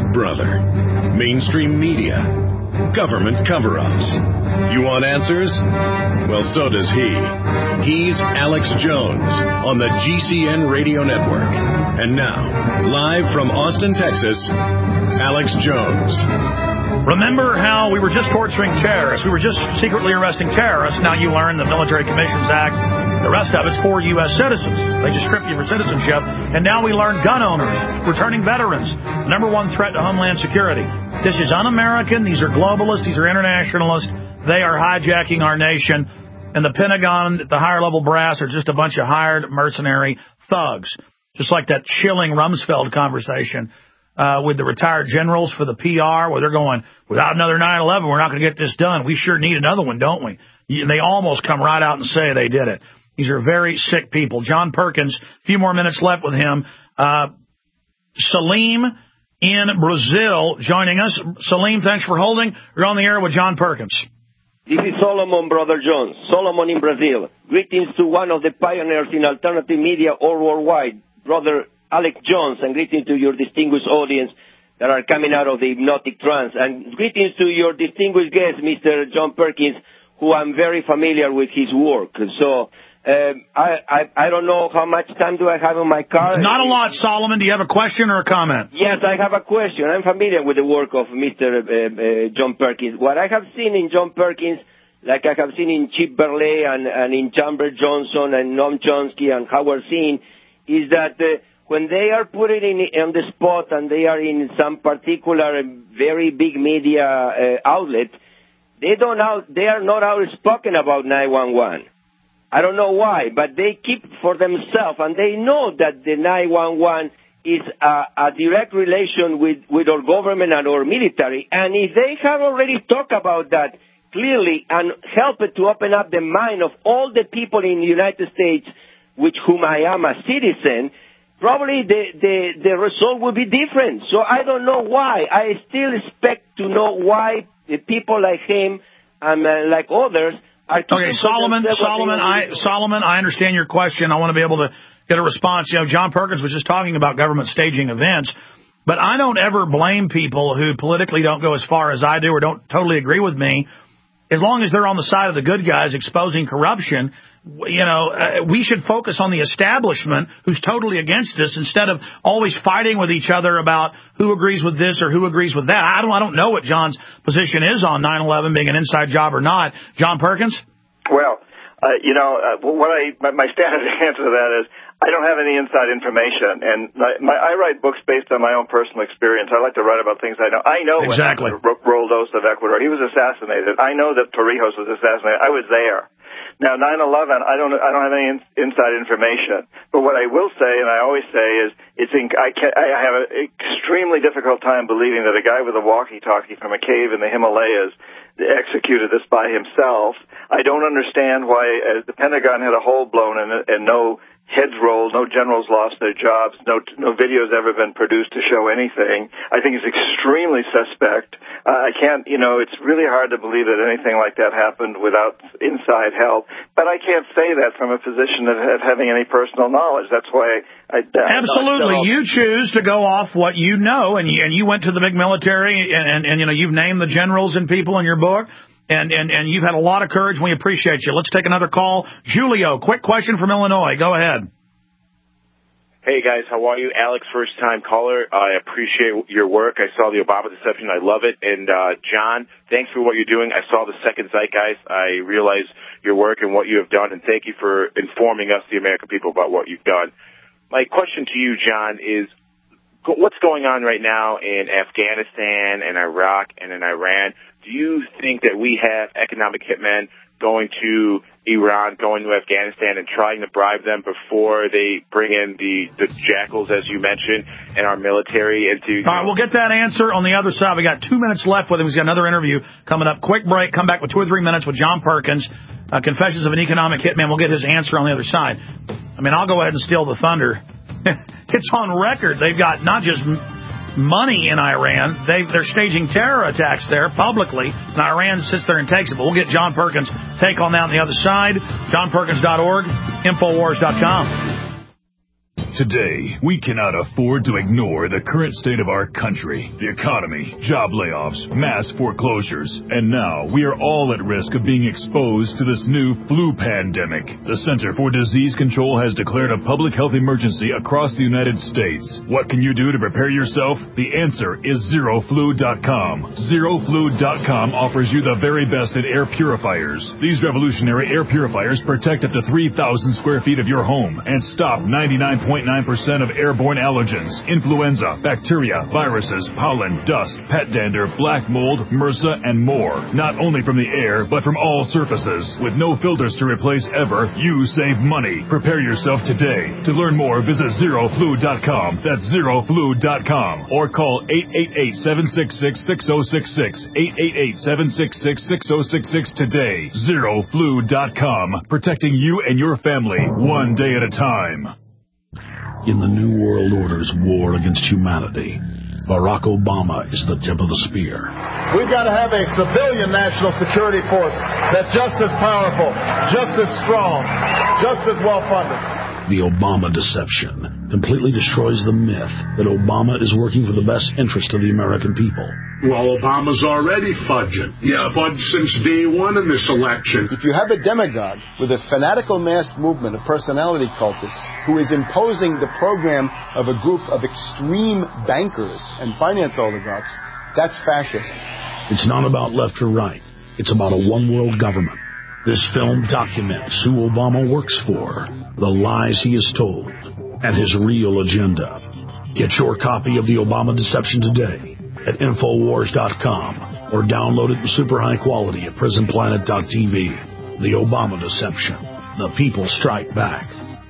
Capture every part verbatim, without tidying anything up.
Big Brother, mainstream media, government cover-ups. You want answers? Well, so does he. He's Alex Jones on the G C N Radio Network. And now, live from Austin, Texas, Alex Jones. Remember how we were just torturing terrorists? We were just secretly arresting terrorists. Now you learn the Military Commissions Act, the rest of it's for U S citizens. They just strip you for citizenship. And now we learn gun owners, returning veterans, number one threat to Homeland Security. This is un-American. These are globalists. These are internationalists. They are hijacking our nation. And the Pentagon, the higher level brass, are just a bunch of hired mercenary thugs. Just like that chilling Rumsfeld conversation uh, with the retired generals for the P R, where they're going, without another nine eleven, we're not going to get this done. We sure need another one, don't we? And they almost come right out and say they did it. These are very sick people. John Perkins, a few more minutes left with him. Uh, Salim in Brazil joining us. Salim, thanks for holding. You're on the air with John Perkins. This is Solomon, Brother Jones. Solomon in Brazil. Greetings to one of the pioneers in alternative media all worldwide, Brother Alex Jones, and greetings to your distinguished audience that are coming out of the hypnotic trance. And greetings to your distinguished guest, Mister John Perkins, who I'm very familiar with his work. So um, I, I I don't know how much time do I have in my car. Not a lot, Solomon. Do you have a question or a comment? Yes, I have a question. I'm familiar with the work of Mister Uh, uh, John Perkins. What I have seen in John Perkins, like I have seen in Chip Berlay and, and in Chamber Johnson and Noam Chomsky and Howard Zinn, is that uh, when they are put it in on the spot and they are in some particular very big media uh, outlet, they don't out, they are not outspoken about nine one one. I don't know why, but they keep for themselves, and they know that the nine one one is a, a direct relation with, with our government and our military. And if they have already talked about that clearly and help it to open up the mind of all the people in the United States, with whom I am a citizen, probably the, the, the result will be different. So I don't know why. I still expect to know why the people like him and uh, like others are... Okay, Solomon, Solomon, I, Solomon, I understand your question. I want to be able to get a response. You know, John Perkins was just talking about government staging events, but I don't ever blame people who politically don't go as far as I do or don't totally agree with me. As long as they're on the side of the good guys exposing corruption, you know, uh, we should focus on the establishment who's totally against this instead of always fighting with each other about who agrees with this or who agrees with that. I don't, I don't know what John's position is on nine eleven being an inside job or not. John Perkins? Well, uh, you know, uh, what I my, my standard answer to that is I don't have any inside information, and my, my, I write books based on my own personal experience. I like to write about things I know. I know exactly. when Roldos of Ecuador, he was assassinated. I know that Torrijos was assassinated. I was there. Now, nine eleven, I don't, I don't have any in, inside information. But what I will say, and I always say, is it's in, I, can, I have an extremely difficult time believing that a guy with a walkie-talkie from a cave in the Himalayas executed this by himself. I don't understand why uh, the Pentagon had a hole blown and, and no heads rolled, no generals lost their jobs, no no videos ever been produced to show anything. I think it's extremely suspect. Uh, I can't, you know, it's really hard to believe that anything like that happened without inside help. But I can't say that from a position of, of having any personal knowledge. That's why I... I Absolutely. You choose to go off what you know, and you, and you went to the big military, and, and, and, you know, you've named the generals and people in your book. And, and, and you've had a lot of courage, and we appreciate you. Let's take another call. Julio, quick question from Illinois. Go ahead. Hey, guys. How are you? Alex, first-time caller. I appreciate your work. I saw the Obama deception. I love it. And, uh, John, thanks for what you're doing. I saw the second Zeitgeist. I realize your work and what you have done, and thank you for informing us, the American people, about what you've done. My question to you, John, is what's going on right now in Afghanistan and Iraq and in Iran? Do you think that we have economic hitmen going to Iran, going to Afghanistan, and trying to bribe them before they bring in the, the jackals, as you mentioned, and our military into... All right, we'll get that answer on the other side. We got two minutes left with him. He's got another interview coming up. Quick break. Come back with two or three minutes with John Perkins, uh, Confessions of an Economic Hitman. We'll get his answer on the other side. I mean, I'll go ahead and steal the thunder. It's on record. They've got not just money in Iran. They, they're staging terror attacks there publicly, and Iran sits there and takes it. But we'll get John Perkins' take on that on the other side. John Perkins dot org, Infowars dot com. Today, we cannot afford to ignore the current state of our country, the economy, job layoffs, mass foreclosures, and now we are all at risk of being exposed to this new flu pandemic. The Center for Disease Control has declared a public health emergency across the United States. What can you do to prepare yourself? The answer is zero flu dot com. zero flu dot com offers you the very best in air purifiers. These revolutionary air purifiers protect up to three thousand square feet of your home and stop ninety-nine point nine percent of airborne allergens, influenza, bacteria, viruses, pollen, dust, pet dander, black mold, MRSA, and more. Not only from the air, but from all surfaces. With no filters to replace ever, you save money. Prepare yourself today. To learn more, visit zero flu dot com. That's zero flu dot com. Or call eight eight eight, seven six six, six zero six six, eight eight eight, seven six six, six zero six six today. zero flu dot com. Protecting you and your family one day at a time. In the New World Order's war against humanity, Barack Obama is the tip of the spear. We've got to have a civilian national security force that's just as powerful, just as strong, just as well-funded. The Obama deception completely destroys the myth that Obama is working for the best interest of the American people. Well, Obama's already fudging. He's yeah. fudged since day one in this election. If you have a demagogue with a fanatical mass movement of personality cultists who is imposing the program of a group of extreme bankers and finance oligarchs, that's fascism. It's not about left or right. It's about a one-world government. This film documents who Obama works for, the lies he has told, and his real agenda. Get your copy of The Obama Deception today at Infowars dot com or download it in super high quality at Prison Planet dot T V. The Obama Deception. The people strike back.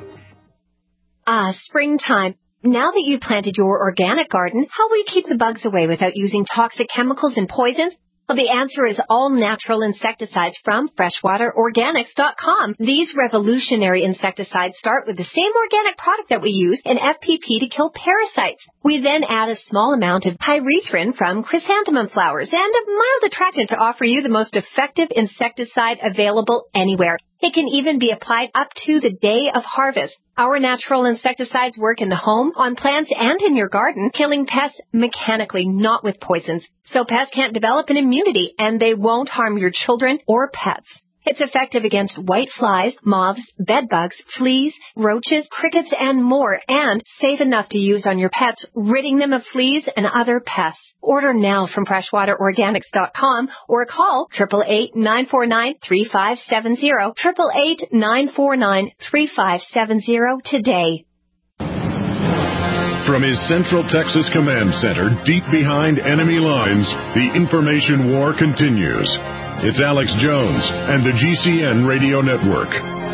Ah, springtime. Now that you've planted your organic garden, how will you keep the bugs away without using toxic chemicals and poisons? Well, the answer is all natural insecticides from freshwater organics dot com. These revolutionary insecticides start with the same organic product that we use in F P P to kill parasites. We then add a small amount of pyrethrin from chrysanthemum flowers and a mild attractant to offer you the most effective insecticide available anywhere. It can even be applied up to the day of harvest. Our natural insecticides work in the home, on plants, and in your garden, killing pests mechanically, not with poisons. So pests can't develop an immunity, and they won't harm your children or pets. It's effective against white flies, moths, bedbugs, fleas, roaches, crickets, and more, and safe enough to use on your pets, ridding them of fleas and other pests. Order now from freshwater organics dot com or call eight eight eight, nine four nine, three five seven zero, eight eight eight, nine four nine, three five seven zero today. From his Central Texas Command Center, deep behind enemy lines, the information war continues. It's Alex Jones and the G C N Radio Network.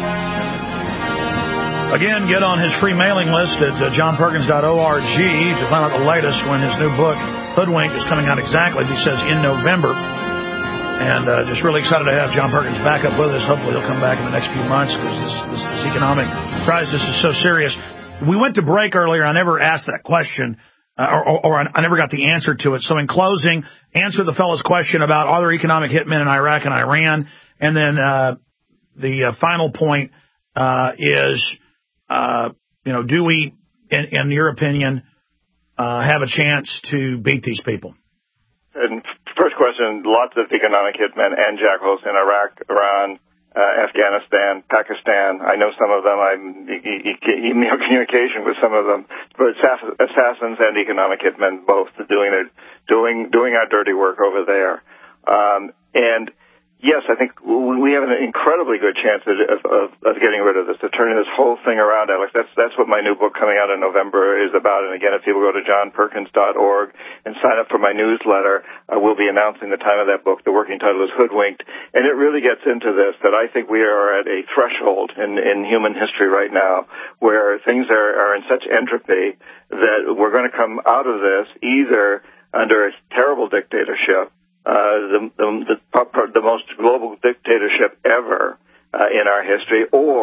Again, get on his free mailing list at uh, john perkins dot org to find out the latest when his new book, Hoodwink, is coming out exactly, he says, in November. And uh, just really excited to have John Perkins back up with us. Hopefully he'll come back in the next few months because this, this, this economic crisis is so serious. We went to break earlier. I never asked that question. Uh, or, or I never got the answer to it. So in closing, answer the fellow's question about are there economic hitmen in Iraq and Iran? And then uh, the uh, final point uh, is, uh, you know, do we, in, in your opinion, uh, have a chance to beat these people? And first question, lots of economic hitmen and jackals in Iraq, Iran, Uh, Afghanistan, Pakistan. I know some of them. I'm email communication with some of them, but assassins and economic hitmen both doing their, doing doing our dirty work over there. Um, and yes, I think we have an incredibly good chance of, of, of getting rid of this, of turning this whole thing around, Alex. That's that's what my new book coming out in November is about. And again, if people go to john perkins dot org and sign up for my newsletter, uh, we'll be announcing the time of that book. The working title is Hoodwinked. And it really gets into this, that I think we are at a threshold in, in human history right now where things are, are in such entropy that we're going to come out of this either under a terrible dictatorship, Uh, the, the, the, the most global dictatorship ever uh, in our history, or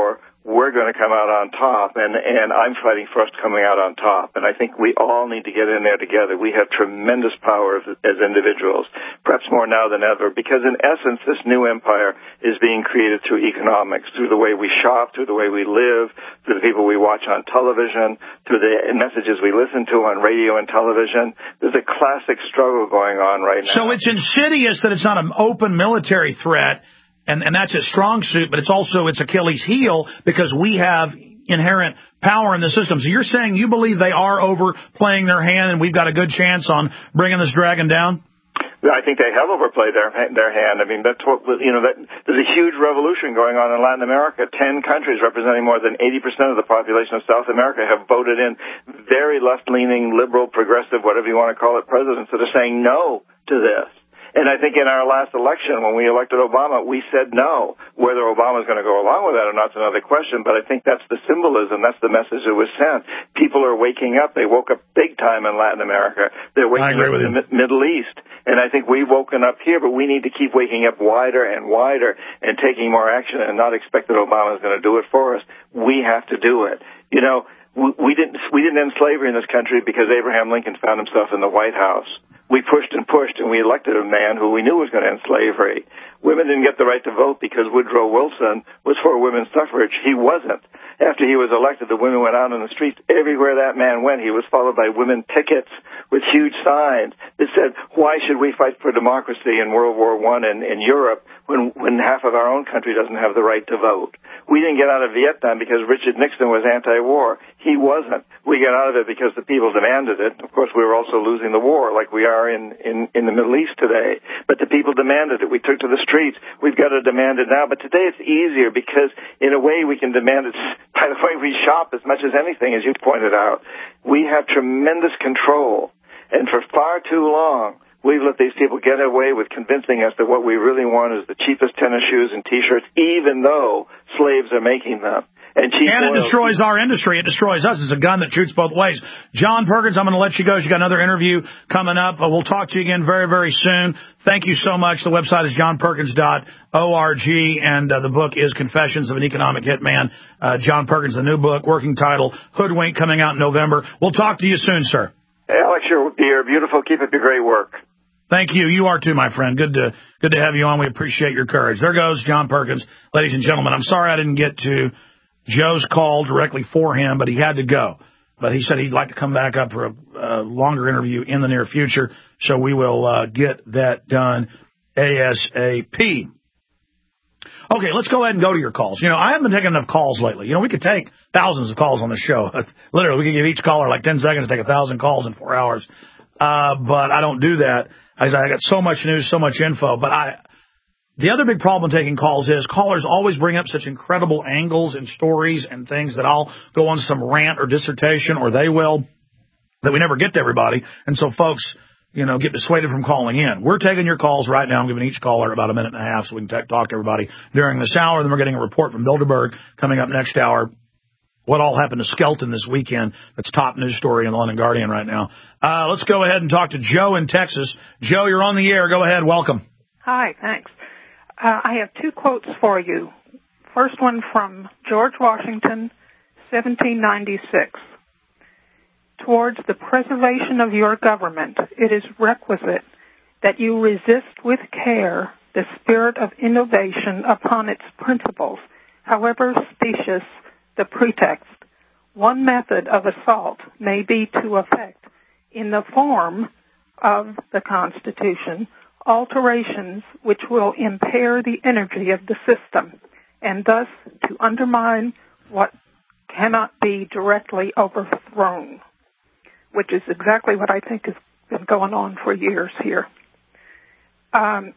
we're going to come out on top, and, and I'm fighting for us coming out on top. And I think we all need to get in there together. We have tremendous power as, as individuals, perhaps more now than ever, because in essence, this new empire is being created through economics, through the way we shop, through the way we live, through the people we watch on television, through the messages we listen to on radio and television. There's a classic struggle going on right now. So it's insidious that it's not an open military threat, And, and that's its strong suit, but it's also its Achilles heel because we have inherent power in the system. So you're saying you believe they are overplaying their hand and we've got a good chance on bringing this dragon down? I think they have overplayed their their hand. I mean, that's what, you know, that, there's a huge revolution going on in Latin America. Ten countries representing more than eighty percent of the population of South America have voted in very left-leaning, liberal, progressive, whatever you want to call it, presidents that are saying no to this. And I think in our last election, when we elected Obama, we said no. Whether Obama's going to go along with that or not is another question, but I think that's the symbolism. That's the message that was sent. People are waking up. They woke up big time in Latin America. They're waking up in the Middle East. And I think we've woken up here, but we need to keep waking up wider and wider and taking more action and not expect that Obama's going to do it for us. We have to do it. You know, we didn't, we didn't end slavery in this country because Abraham Lincoln found himself in the White House. We pushed and pushed, and we elected a man who we knew was going to end slavery. Women didn't get the right to vote because Woodrow Wilson was for women's suffrage. He wasn't. After he was elected, the women went out on the streets. Everywhere that man went, he was followed by women pickets with huge signs that said, why should we fight for democracy in World War One and in Europe when, when half of our own country doesn't have the right to vote? We didn't get out of Vietnam because Richard Nixon was anti-war. He wasn't. We got out of it because the people demanded it. Of course, we were also losing the war like we are in, in, in the Middle East today. But the people demanded it. We took to the streets. We've got to demand it now. But today it's easier because, in a way, we can demand it by the way we shop as much as anything, as you pointed out. We have tremendous control. And for far too long, we've let these people get away with convincing us that what we really want is the cheapest tennis shoes and T-shirts, even though slaves are making them. And, cheap and it oil. destroys our industry. It destroys us. It's a gun that shoots both ways. John Perkins, I'm going to let you go. You got another interview coming up. We'll talk to you again very, very soon. Thank you so much. The website is john perkins dot org, and uh, the book is Confessions of an Economic Hitman. Uh, John Perkins, the new book, working title, Hoodwink, coming out in November. We'll talk to you soon, sir. Hey, Alex, you're, you're beautiful. Keep up your great work. Thank you. You are too, my friend. Good to good to have you on. We appreciate your courage. There goes John Perkins, ladies and gentlemen. I'm sorry I didn't get to Joe's call directly for him, but he had to go. But he said he'd like to come back up for a, a longer interview in the near future, so we will uh, get that done ASAP. Okay, let's go ahead and go to your calls. You know, I haven't been taking enough calls lately. You know, we could take thousands of calls on the show. Literally, we could give each caller like ten seconds to take a thousand calls in four hours. Uh, but I don't do that. I got so much news, so much info. But I, the other big problem taking calls is callers always bring up such incredible angles and stories and things that I'll go on some rant or dissertation, or they will, that we never get to everybody. And so folks, you know, get dissuaded from calling in. We're taking your calls right now. I'm giving each caller about a minute and a half so we can t- talk to everybody during this hour. Then we're getting a report from Bilderberg coming up next hour. What all happened to Skelton this weekend? That's top news story in the London Guardian right now. Uh, let's go ahead and talk to Joe in Texas. Joe, you're on the air. Go ahead. Welcome. Hi, thanks. Uh, I have two quotes for you. First one from George Washington, seventeen ninety-six. Towards the preservation of your government, it is requisite that you resist with care the spirit of innovation upon its principles, however specious the pretext. One method of assault may be to effect, in the form of the Constitution, alterations which will impair the energy of the system, and thus to undermine what cannot be directly overthrown, which is exactly what I think has been going on for years here. Um,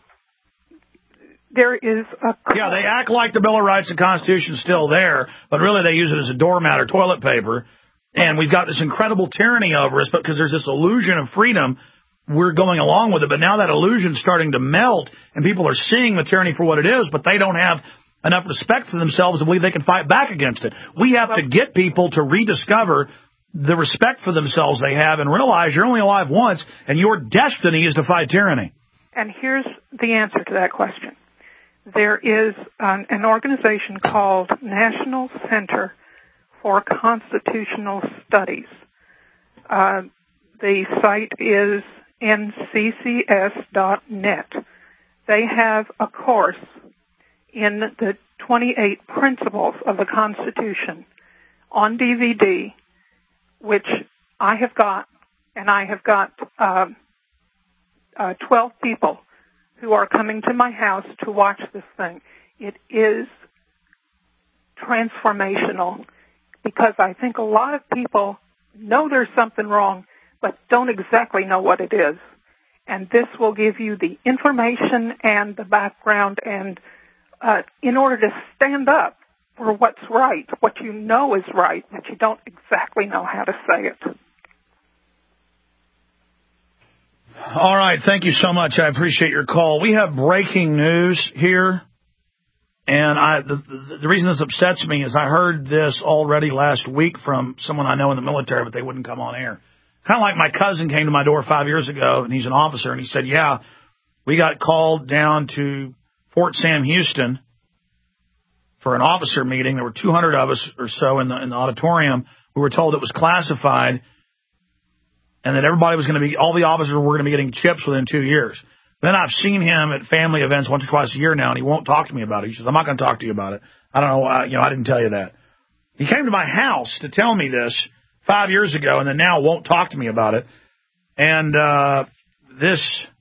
There is a... Yeah, they act like the Bill of Rights and Constitution is still there, but really they use it as a doormat or toilet paper. And we've got this incredible tyranny over us, but because there's this illusion of freedom, we're going along with it. But now that illusion's starting to melt, and people are seeing the tyranny for what it is, but they don't have enough respect for themselves to believe they can fight back against it. We have to get people to rediscover the respect for themselves they have and realize you're only alive once, and your destiny is to fight tyranny. And here's the answer to that question. there is an, an organization called National Center for Constitutional Studies. Uh, the site is N C C S dot net. They have a course in the twenty-eight Principles of the Constitution on D V D, which I have got, and I have got uh, uh, twelve people who are coming to my house to watch this thing. It is transformational because I think a lot of people know there's something wrong, but don't exactly know what it is. And this will give you the information and the background and uh, in order to stand up for what's right, what you know is right, but you don't exactly know how to say it. All right. Thank you so much. I appreciate your call. We have breaking news here. And I, the, the, the reason this upsets me is I heard this already last week from someone I know in the military, but they wouldn't come on air. Kind of like my cousin came to my door five years ago, and he's an officer, and he said, yeah, we got called down to Fort Sam Houston for an officer meeting. There were two hundred of us or so in the, in the auditorium. We were told it was classified and that everybody was going to be, all the officers were going to be getting chips within two years. Then I've seen him at family events once or twice a year now, and he won't talk to me about it. He says, I'm not going to talk to you about it. I don't know, I, you know, I didn't tell you that. He came to my house to tell me this five years ago, and then now won't talk to me about it. And uh, this,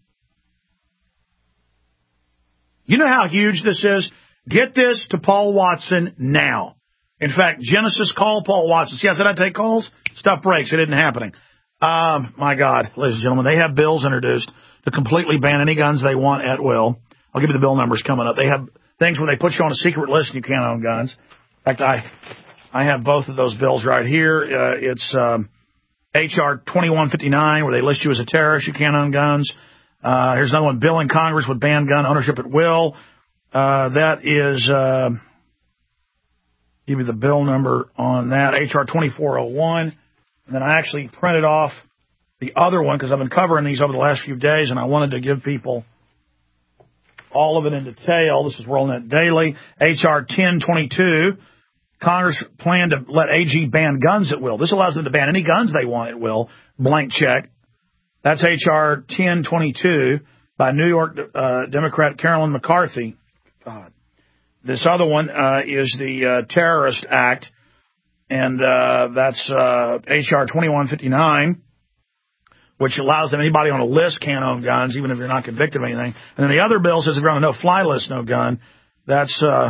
you know how huge this is? Get this to Paul Watson now. In fact, Genesis, call Paul Watson. See, I said I'd take calls? Stuff breaks. It isn't happening. Um, my God, ladies and gentlemen, they have bills introduced to completely ban any guns they want at will. I'll give you the bill numbers coming up. They have things where they put you on a secret list and you can't own guns. In fact, I I have both of those bills right here. Uh, it's um, H R twenty-one fifty-nine, where they list you as a terrorist. You can't own guns. Uh, here's another one, bill in Congress would ban gun ownership at will. Uh, that is, uh, give you the bill number on that, H R twenty-four oh one. And then I actually printed off the other one because I've been covering these over the last few days, and I wanted to give people all of it in detail. This is Rollnet Daily. H R ten twenty-two. Congress planned to let A G ban guns at will. This allows them to ban any guns they want at will. Blank check. That's H R ten twenty-two by New York uh, Democrat Carolyn McCarthy. God. This other one uh, is the uh, Terrorist Act, and uh, that's uh, H R twenty-one fifty-nine, which allows them, anybody on a list can't own guns, even if you're not convicted of anything. And then the other bill says if you're on a no-fly list, no gun. That's uh,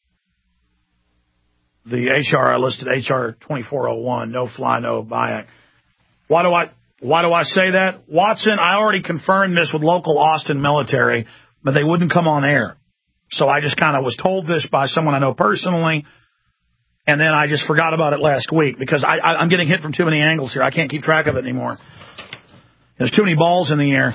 the H R I listed, H R twenty-four oh one, no fly, no buy act. Why do I why do I say that? Watson, I already confirmed this with local Austin military, but they wouldn't come on air. So I just kind of was told this by someone I know personally, and then I just forgot about it last week because I, I, I'm getting hit from too many angles here. I can't keep track of it anymore. There's too many balls in the air.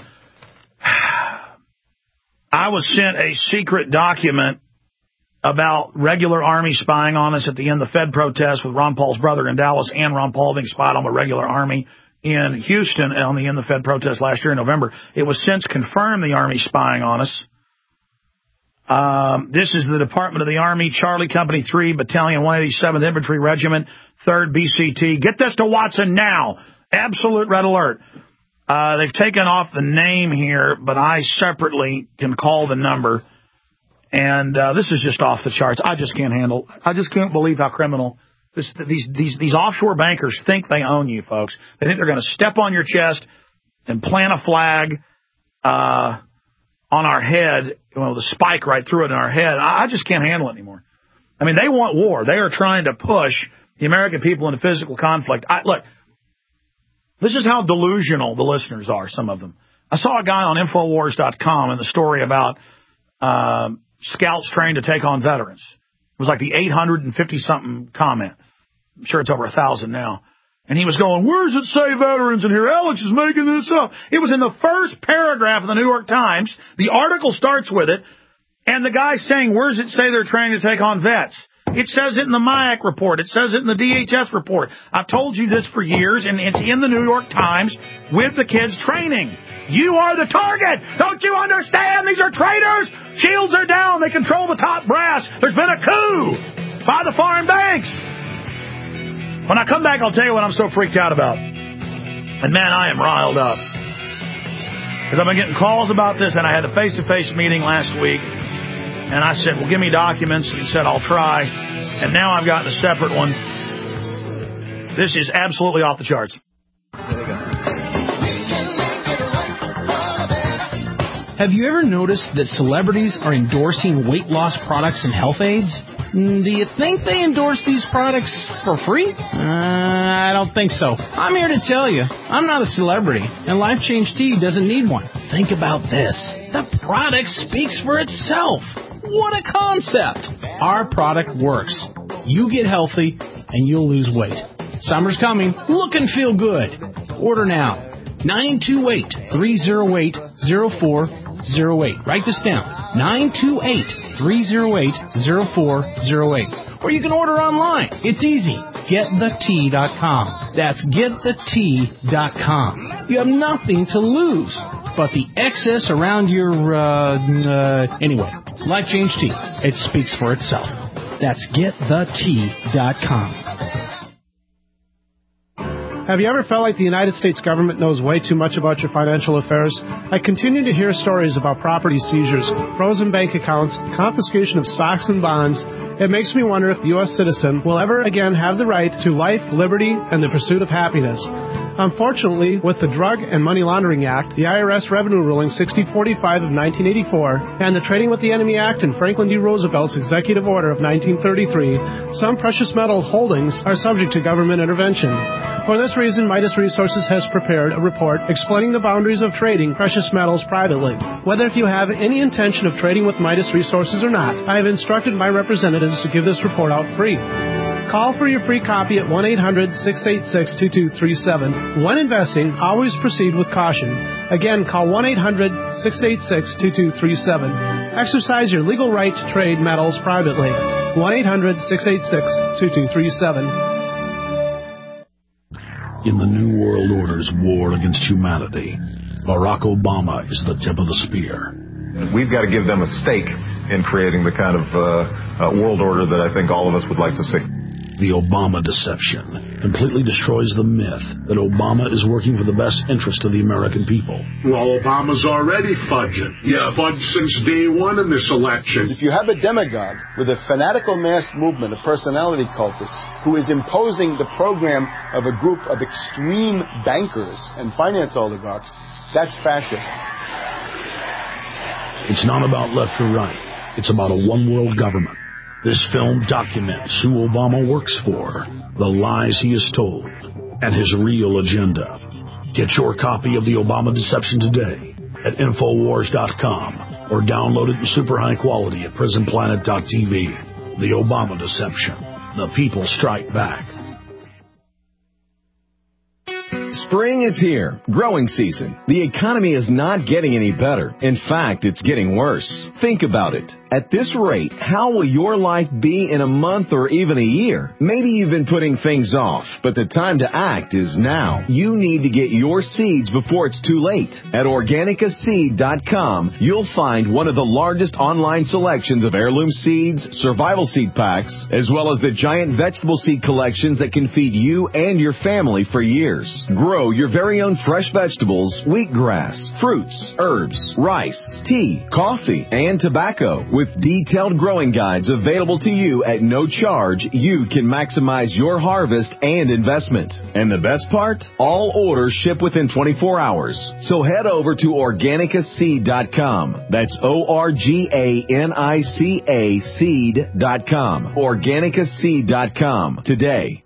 I was sent a secret document about regular Army spying on us at the end of the Fed protest with Ron Paul's brother in Dallas and Ron Paul being spied on by regular Army in Houston on the end of the Fed protest last year in November. It was since confirmed the Army spying on us. Um, this is the Department of the Army, Charlie Company three, Battalion one eighty-seventh Infantry Regiment, third B C T. Get this to Watson now. Absolute red alert. Uh, they've taken off the name here, but I separately can call the number. And uh, this is just off the charts. I just can't handle. I just can't believe how criminal this, these these these offshore bankers think they own you, folks. They think they're going to step on your chest and plant a flag uh, on our head, you know, the spike right through it in our head. I, I just can't handle it anymore. I mean, they want war. They are trying to push the American people into physical conflict. I, look, this is how delusional the listeners are. Some of them. I saw a guy on Infowars dot com in the story about. Um, Scouts trained to take on veterans. It was like the eight hundred fifty something comment. I'm sure it's over a thousand now. And he was going, where does it say veterans in here? Alex is making this up. It was in the first paragraph of the New York Times. The article starts with it. And the guy's saying, where does it say they're training to take on vets? It says it in the M I A C report. It says it in the D H S report. I've told you this for years, and it's in the New York Times with the kids training. You are the target. Don't you understand? These are traitors. Shields are down. They control the top brass. There's been a coup by the foreign banks. When I come back, I'll tell you what I'm so freaked out about. And, man, I am riled up. Because I've been getting calls about this, and I had a face-to-face meeting last week. And I said, well, give me documents. And he said, I'll try. And now I've gotten a separate one. This is absolutely off the charts. There you go. Have you ever noticed that celebrities are endorsing weight loss products and health aids? Do you think they endorse these products for free? Uh, I don't think so. I'm here to tell you, I'm not a celebrity, and Life Change Tea doesn't need one. Think about this. The product speaks for itself. What a concept. Our product works. You get healthy, and you'll lose weight. Summer's coming. Look and feel good. Order now. nine two eight, three oh eight, oh four oh eight. Write this down. nine two eight, three oh eight, oh four oh eight. Or you can order online. It's easy. get the tea dot com. That's get the tea dot com. You have nothing to lose but the excess around your, uh, uh, anyway. Life Change Tea. It speaks for itself. That's get the tea dot com. Have you ever felt like the United States government knows way too much about your financial affairs? I continue to hear stories about property seizures, frozen bank accounts, confiscation of stocks and bonds. It makes me wonder if the U S citizen will ever again have the right to life, liberty, and the pursuit of happiness. Unfortunately, with the Drug and Money Laundering Act, the I R S Revenue Ruling sixty forty-five of nineteen eighty-four, and the Trading with the Enemy Act and Franklin D. Roosevelt's Executive Order of nineteen thirty-three, some precious metal holdings are subject to government intervention. For this reason, Midas Resources has prepared a report explaining the boundaries of trading precious metals privately. Whether if you have any intention of trading with Midas Resources or not, I have instructed my representatives to give this report out free. Call for your free copy at one eight hundred, six eight six, two two three seven. When investing, always proceed with caution. Again, call one eight hundred, six eight six, two two three seven. Exercise your legal right to trade metals privately. one eight hundred, six eight six, two two three seven. In the New World Order's war against humanity, Barack Obama is the tip of the spear. We've got to give them a stake in creating the kind of uh, uh, world order that I think all of us would like to see. The Obama deception completely destroys the myth that Obama is working for the best interest of the American people. Well, Obama's already fudging. He's yeah. fudged since day one in this election. If you have a demagogue with a fanatical mass movement of personality cultists who is imposing the program of a group of extreme bankers and finance oligarchs, that's fascist. It's not about left or right. It's about a one-world government. This film documents who Obama works for, the lies he has told, and his real agenda. Get your copy of The Obama Deception today at Infowars dot com or download it in super high quality at Prison Planet dot T V. The Obama Deception. The people strike back. Spring is here. Growing season. The economy is not getting any better. In fact, it's getting worse. Think about it. At this rate, how will your life be in a month or even a year? Maybe you've been putting things off, but the time to act is now. You need to get your seeds before it's too late. At Organica Seed dot com, you'll find one of the largest online selections of heirloom seeds, survival seed packs, as well as the giant vegetable seed collections that can feed you and your family for years. Grow your very own fresh vegetables, wheatgrass, fruits, herbs, rice, tea, coffee, and tobacco. With detailed growing guides available to you at no charge, you can maximize your harvest and investment. And the best part? All orders ship within twenty-four hours. So head over to Organica Seed dot com. That's O R G A N I C A seed dot com. Organica Seed dot com today.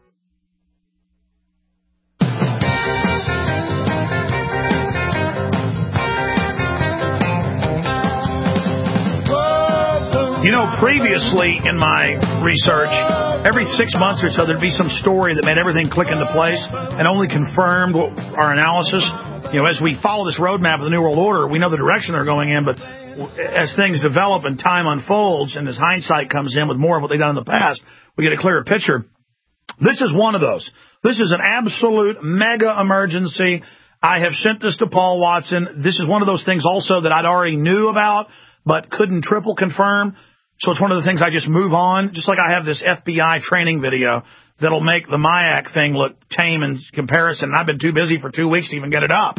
You know, previously in my research, every six months or so, there'd be some story that made everything click into place and only confirmed what, our analysis. You know, as we follow this roadmap of the New World Order, we know the direction they're going in, but as things develop and time unfolds and as hindsight comes in with more of what they've done in the past, we get a clearer picture. This is one of those. This is an absolute mega emergency. I have sent this to Paul Watson. This is one of those things also that I'd already knew about, but couldn't triple confirm. So it's one of the things I just move on. Just like I have this F B I training video that'll make the MIAC thing look tame in comparison. I've been too busy for two weeks to even get it up.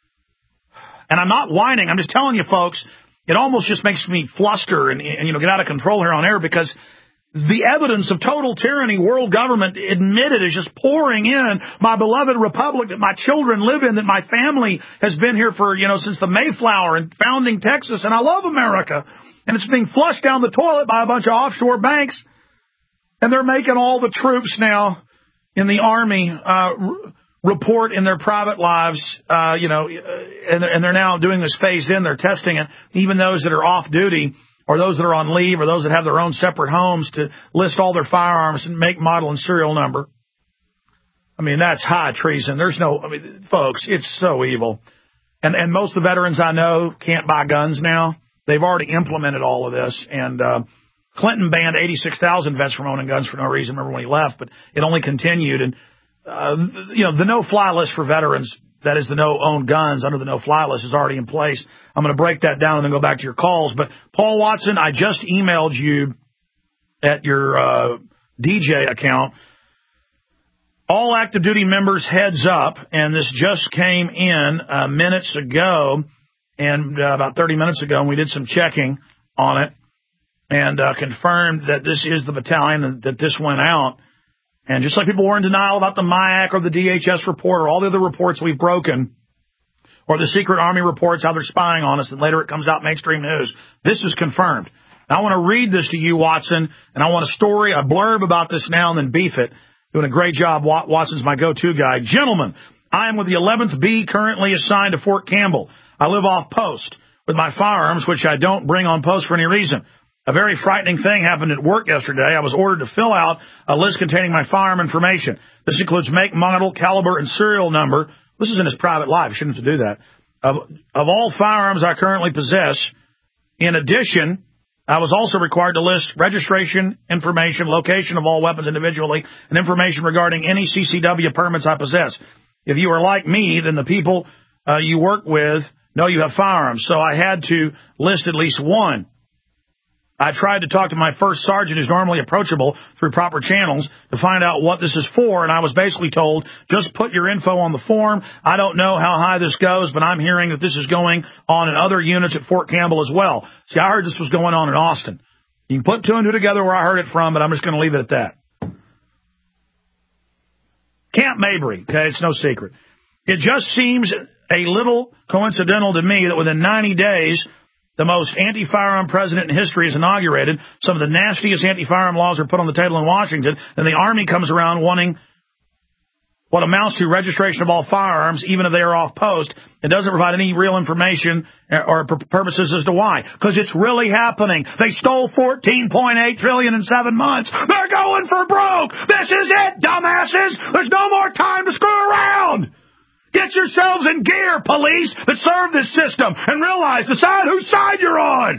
And I'm not whining. I'm just telling you, folks, it almost just makes me fluster and, and you know, get out of control here on air because the evidence of total tyranny, world government admitted, is just pouring in. My beloved republic that my children live in, that my family has been here for, you know, since the Mayflower and founding Texas, and I love America. And it's being flushed down the toilet by a bunch of offshore banks. And they're making all the troops now in the Army uh, r- report in their private lives, uh, you know, and, and they're now doing this phased in. They're testing it. Even those that are off duty, or those that are on leave, or those that have their own separate homes, to list all their firearms and make, model, and serial number. I mean, that's high treason. There's no, I mean, folks, it's so evil. And and most of the veterans I know can't buy guns now. They've already implemented all of this. And uh, Clinton banned eighty-six thousand vets from owning guns for no reason. Remember when he left, but it only continued. And, uh, you know, the no-fly list for veterans, that is the no-own guns under the no-fly list, is already in place. I'm going to break that down and then go back to your calls. But, Paul Watson, I just emailed you at your uh, D J account. All active duty members, heads up, and this just came in uh, minutes ago, and uh, about thirty minutes ago, and we did some checking on it, and uh, confirmed that this is the battalion and that this went out. And just like people were in denial about the MIAC or the D H S report or all the other reports we've broken, or the secret Army reports, how they're spying on us, and later it comes out mainstream news, this is confirmed. Now, I want to read this to you, Watson, and I want a story, a blurb about this now, and then beef it. Doing a great job. Watson's my go-to guy. Gentlemen, I am with the eleventh B, currently assigned to Fort Campbell. I live off post with my firearms, which I don't bring on post for any reason. A very frightening thing happened at work yesterday. I was ordered to fill out a list containing my firearm information. This includes make, model, caliber, and serial number. This is in his private life. I shouldn't have to do that. Of, of all firearms I currently possess. In addition, I was also required to list registration information, location of all weapons individually, and information regarding any C C W permits I possess. If you are like me, then the people uh, you work with know you have firearms, so I had to list at least one. I tried to talk to my first sergeant, who's normally approachable through proper channels, to find out what this is for, and I was basically told, just put your info on the form. I don't know how high this goes, but I'm hearing that this is going on in other units at Fort Campbell as well. See, I heard this was going on in Austin. You can put two and two together where I heard it from, but I'm just going to leave it at that. Camp Mabry, okay, it's no secret. It just seems a little coincidental to me that within ninety days, the most anti-firearm president in history is inaugurated. Some of the nastiest anti-firearm laws are put on the table in Washington. Then the Army comes around wanting what amounts to registration of all firearms, even if they are off post. It doesn't provide any real information or purposes as to why. Because it's really happening. They stole fourteen point eight trillion dollars in seven months. They're going for broke. This is it, dumbasses. There's no more time to screw around. Get yourselves in gear, police that serve this system, and realize, decide whose side you're on.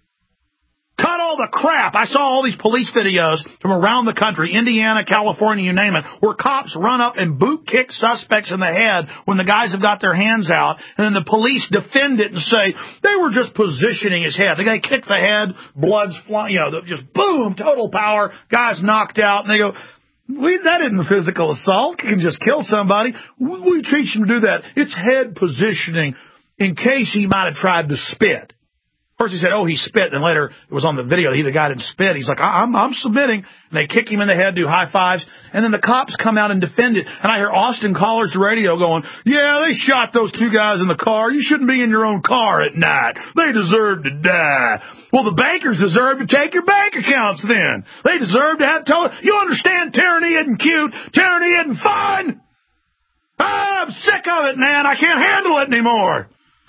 Cut all the crap. I saw all these police videos from around the country, Indiana, California, you name it, where cops run up and boot kick suspects in the head when the guys have got their hands out, and then the police defend it and say, they were just positioning his head. The guy kicked the head, blood's flying, you know, just boom, total power, guy's knocked out, and they go, We, that isn't physical assault. You can just kill somebody. We, we teach them to do that. It's head positioning in case he might have tried to spit. First he said, oh, he spit. Then later it was on the video. He, the guy didn't spit. He's like, I'm, I'm submitting. And they kick him in the head, do high fives. And then the cops come out and defend it. And I hear Austin callers to radio going, yeah, they shot those two guys in the car. You shouldn't be in your own car at night. They deserve to die. Well, the bankers deserve to take your bank accounts then. They deserve to have total. You understand tyranny isn't cute. Tyranny isn't fun. I'm sick of it, man. I can't handle it anymore.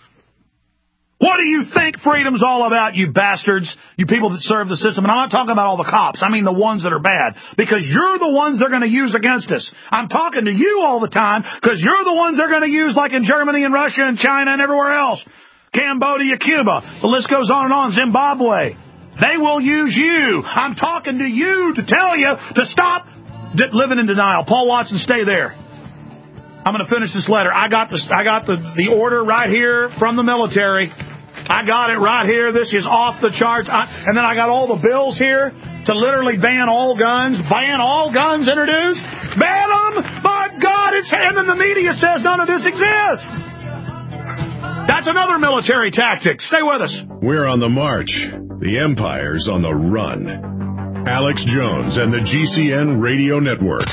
What do you think freedom's all about, you bastards, you people that serve the system? And I'm not talking about all the cops. I mean the ones that are bad, because you're the ones they're going to use against us. I'm talking to you all the time because you're the ones they're going to use, like in Germany and Russia and China and everywhere else. Cambodia, Cuba, the list goes on and on, Zimbabwe. They will use you. I'm talking to you to tell you to stop living in denial. Paul Watson, stay there. I'm going to finish this letter. I got, the, I got the, the order right here from the military. I got it right here. This is off the charts. I, and then I got all the bills here to literally ban all guns. Ban all guns introduced. Ban them! By God, it's... And then the media says none of this exists. That's another military tactic. Stay with us. We're on the march. The empire's on the run. Alex Jones and the G C N Radio Network.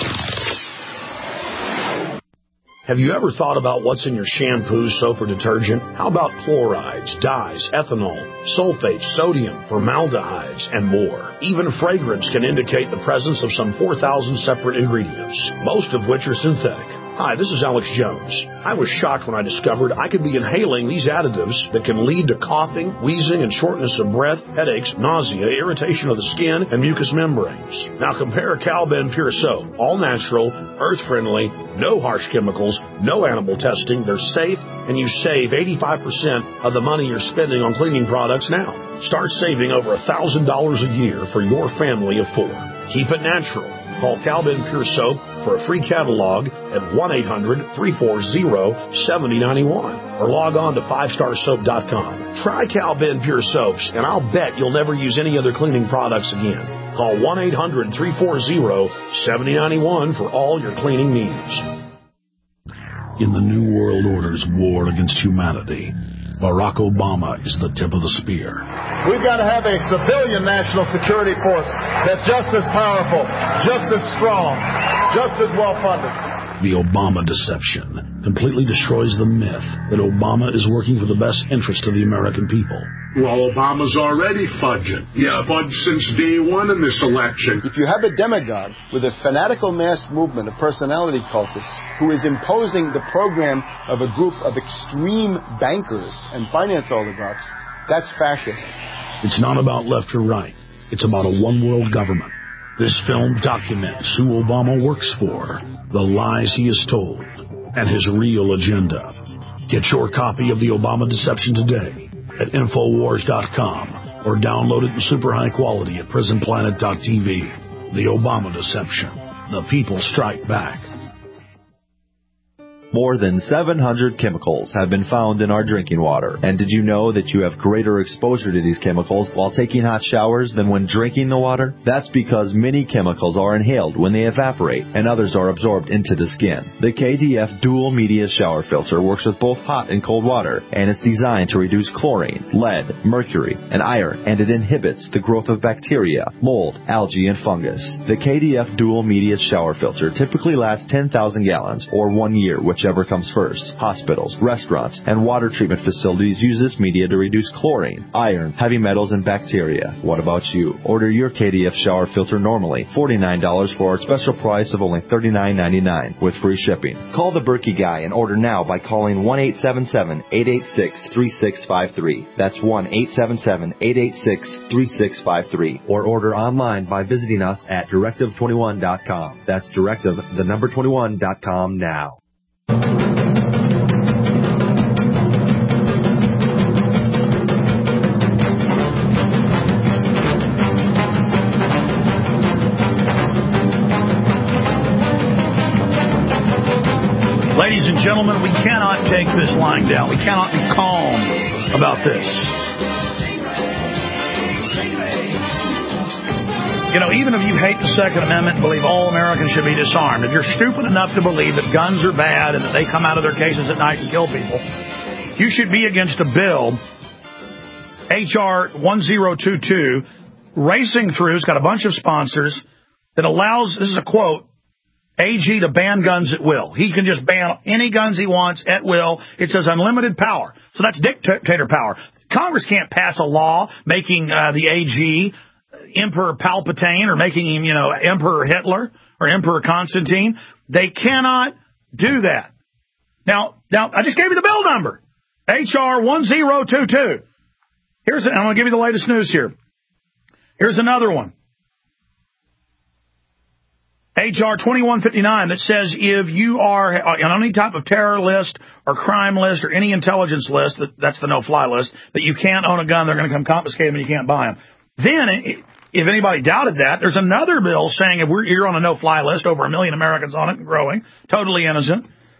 Have you ever thought about what's in your shampoo, soap, or detergent? How about chlorides, dyes, ethanol, sulfates, sodium, formaldehydes, and more? Even fragrance can indicate the presence of some four thousand separate ingredients, most of which are synthetic. Hi, this is Alex Jones. I was shocked when I discovered I could be inhaling these additives that can lead to coughing, wheezing, and shortness of breath, headaches, nausea, irritation of the skin, and mucous membranes. Now compare Cal-Ben Pure Soap. All natural, earth-friendly, no harsh chemicals, no animal testing. They're safe, and you save eighty-five percent of the money you're spending on cleaning products now. Start saving over one thousand dollars a year for your family of four. Keep it natural. Call Cal-Ben Pure Soap for a free catalog at one eight hundred, three four zero, seven zero nine one or log on to five star soap dot com. Try Cal-Ben Pure Soaps, and I'll bet you'll never use any other cleaning products again. Call one eight hundred, three four zero, seven zero nine one for all your cleaning needs. In the New World Order's war against humanity, Barack Obama is the tip of the spear. We've got to have a civilian national security force that's just as powerful, just as strong, just as well-funded. The Obama deception completely destroys the myth that Obama is working for the best interest of the American people. Well, Obama's already fudging. He's yeah. fudged since day one in this election. If you have a demagogue with a fanatical mass movement of personality cultists who is imposing the program of a group of extreme bankers and finance oligarchs, that's fascism. It's not about left or right. It's about a one-world government. This film documents who Obama works for, the lies he has told, and his real agenda. Get your copy of The Obama Deception today at Infowars dot com or download it in super high quality at Prison Planet dot T V. The Obama Deception. The people strike back. More than seven hundred chemicals have been found in our drinking water. And did you know that you have greater exposure to these chemicals while taking hot showers than when drinking the water? That's because many chemicals are inhaled when they evaporate and others are absorbed into the skin. The K D F Dual Media Shower Filter works with both hot and cold water, and it's designed to reduce chlorine, lead, mercury, and iron, and it inhibits the growth of bacteria, mold, algae, and fungus. The K D F Dual Media Shower Filter typically lasts ten thousand gallons, or one year, which Whichever comes first. Hospitals, restaurants, and water treatment facilities use this media to reduce chlorine, iron, heavy metals, and bacteria. What about you? Order your K D F shower filter normally forty-nine dollars for our special price of only thirty-nine ninety-nine with free shipping. Call the Berkey Guy and order now by calling one eight seven seven, eight eight six, three six five three. That's one eight seven seven, eight eight six, three six five three. Or order online by visiting us at directive twenty-one dot com. That's directive, the number twenty-one dot com now. Ladies and gentlemen, we cannot take this lying down. We cannot be calm about this. You know, even if you hate the Second Amendment and believe all Americans should be disarmed, if you're stupid enough to believe that guns are bad and that they come out of their cases at night and kill people, you should be against a bill, H R one zero two two, racing through. It's got a bunch of sponsors that allows, this is a quote, A G to ban guns at will. He can just ban any guns he wants at will. It says unlimited power. So that's dictator power. Congress can't pass a law making uh, the A G Emperor Palpatine or making him, you know, Emperor Hitler or Emperor Constantine. They cannot do that. Now, now I just gave you the bill number, H R one zero two two. Here's, I'm going to give you the latest news here. Here's another one. H R twenty-one fifty-nine that says if you are on any type of terror list or crime list or any intelligence list, that, that's the no-fly list, that you can't own a gun, they're going to come confiscate them and you can't buy them. Then, if anybody doubted that, there's another bill saying if we're, you're on a no-fly list, over a million Americans on it and growing, totally innocent,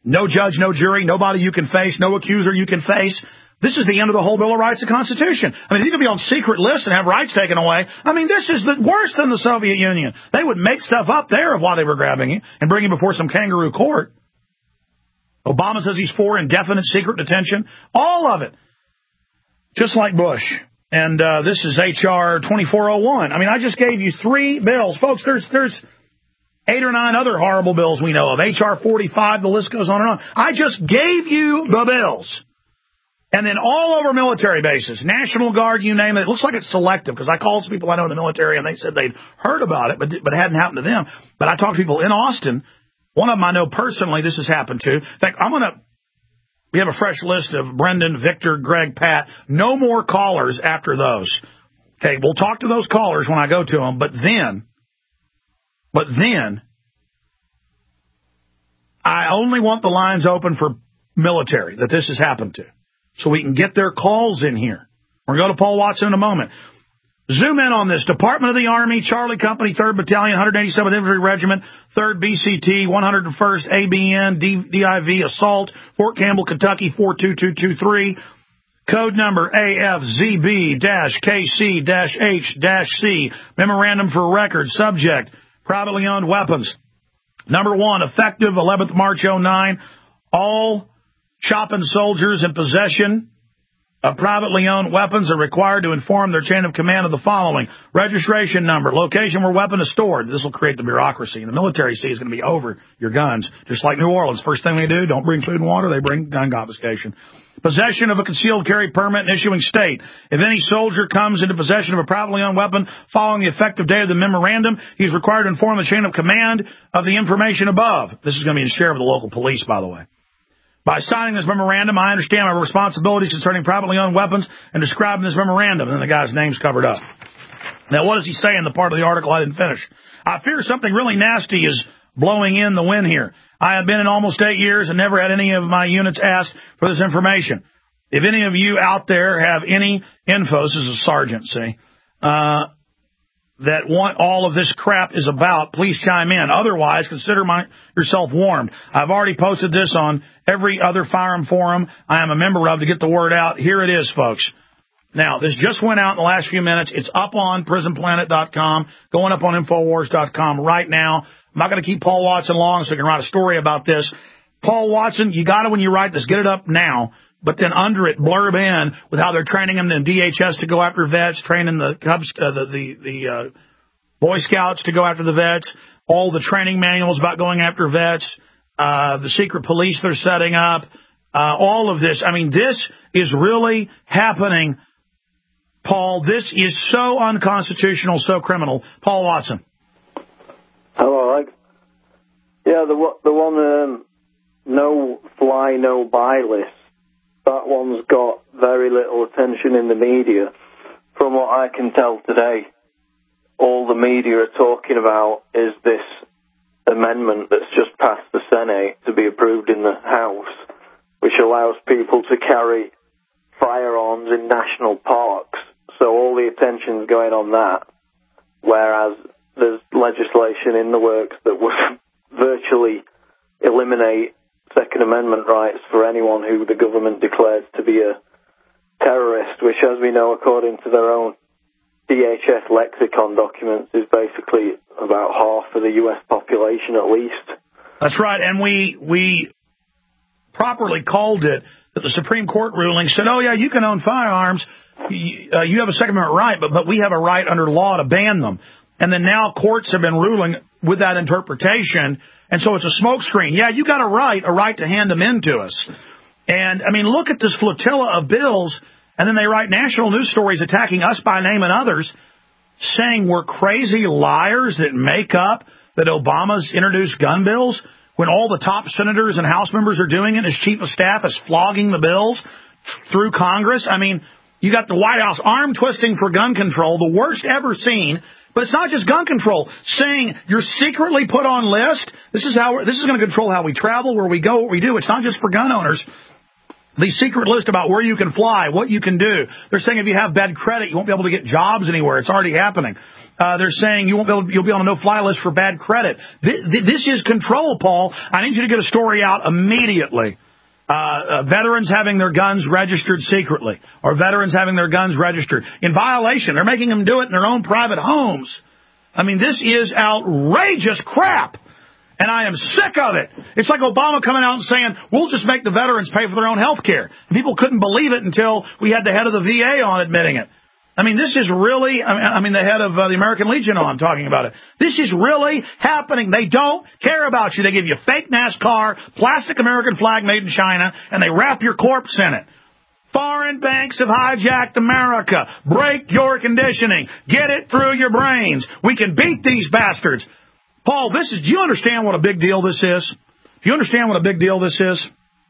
no judge, no jury, nobody you can face, no accuser you can face. This is the end of the whole Bill of Rights, the Constitution. I mean, you can be on secret lists and have rights taken away. I mean, this is the worse than the Soviet Union. They would make stuff up there of why they were grabbing you and bring you before some kangaroo court. Obama says he's for indefinite secret detention. All of it. Just like Bush. And uh, this is H R twenty-four oh one. I mean, I just gave you three bills. Folks, there's there's eight or nine other horrible bills we know of. H R forty-five, the list goes on and on. I just gave you the bills. And then all over military bases, National Guard, you name it. It looks like it's selective because I called some people I know in the military and they said they'd heard about it, but, but it hadn't happened to them. But I talked to people in Austin. One of them I know personally this has happened to. In fact, I'm going to, we have a fresh list of Brendan, Victor, Greg, Pat. No more callers after those. Okay, we'll talk to those callers when I go to them. But then, but then, I only want the lines open for military that this has happened to, so we can get their calls in here. We're going to go to Paul Watson in a moment. Zoom in on this. Department of the Army, Charlie Company, third Battalion, one eighty-seventh Infantry Regiment, third B C T, one hundred first A B N, D I V, Assault, Fort Campbell, Kentucky, four two two two three. Code number A F Z B K C H C. Memorandum for record. Subject, privately owned weapons. Number one, effective eleventh of March oh nine. All chopping soldiers in possession of privately owned weapons are required to inform their chain of command of the following: registration number, location where weapon is stored. This will create the bureaucracy. And the military sea is going to be over your guns, just like New Orleans. First thing they do, don't bring food and water, they bring gun confiscation. Possession of a concealed carry permit in issuing state. If any soldier comes into possession of a privately owned weapon following the effective date of the memorandum, he is required to inform the chain of command of the information above. This is going to be in share of the local police, by the way. By signing this memorandum, I understand my responsibilities concerning privately owned weapons and describing this memorandum. And then the guy's name's covered up. Now, what does he say in the part of the article I didn't finish? I fear something really nasty is blowing in the wind here. I have been in almost eight years and never had any of my units asked for this information. If any of you out there have any info, this is a sergeant, see, uh, that want all of this crap is about, please chime in. Otherwise, consider my, yourself warned. I've already posted this on every other firearm forum I am a member of to get the word out. Here it is, folks. Now, this just went out in the last few minutes. It's up on prison planet dot com, going up on infowars dot com right now. I'm not going to keep Paul Watson long so I can write a story about this. Paul Watson, you got to, when you write this, get it up now. But then under it, blurb in with how they're training them in D H S to go after vets, training the Cubs, uh, the the, the uh, Boy Scouts to go after the vets, all the training manuals about going after vets, uh, the secret police they're setting up, uh, all of this. I mean, this is really happening, Paul. This is so unconstitutional, so criminal. Paul Watson. Hello, Alex. Yeah, the the one um, no fly, no buy list. That one's got very little attention in the media. From what I can tell today, all the media are talking about is this amendment that's just passed the Senate to be approved in the House, which allows people to carry firearms in national parks. So all the attention's going on that, whereas there's legislation in the works that would virtually eliminate Second Amendment rights for anyone who the government declares to be a terrorist, which, as we know, according to their own D H S lexicon documents, is basically about half of the U S population at least. That's right, and we we properly called it that the Supreme Court ruling said, oh, yeah, you can own firearms, you, uh, you have a Second Amendment right, but, but we have a right under law to ban them. And then now courts have been ruling with that interpretation, and so it's a smokescreen. Yeah, you got a right, a right to hand them in to us. And, I mean, look at this flotilla of bills, and then they write national news stories attacking us by name and others, saying we're crazy liars that make up that Obama's introduced gun bills when all the top senators and House members are doing it. His chief of staff is flogging the bills through Congress. I mean, you got the White House arm twisting for gun control, the worst ever seen. But it's not just gun control, saying you're secretly put on list. This is how we're, this is going to control how we travel, where we go, what we do. It's not just for gun owners. The secret list about where you can fly, what you can do. They're saying if you have bad credit, you won't be able to get jobs anywhere. It's already happening. Uh, they're saying you won't be able, you'll be on a no-fly list for bad credit. This, this is control, Paul. I need you to get a story out immediately. Uh, uh, veterans having their guns registered secretly, or veterans having their guns registered in violation. They're making them do it in their own private homes. I mean, this is outrageous crap. And I am sick of it. It's like Obama coming out and saying, we'll just make the veterans pay for their own health care. And people couldn't believe it until we had the head of the V A on admitting it. I mean, this is really, I mean, the head of uh, the American Legion on talking about it. This is really happening. They don't care about you. They give you fake NASCAR, plastic American flag made in China, and they wrap your corpse in it. Foreign banks have hijacked America. Break your conditioning. Get it through your brains. We can beat these bastards. Paul, this is, do you understand what a big deal this is? Do you understand what a big deal this is?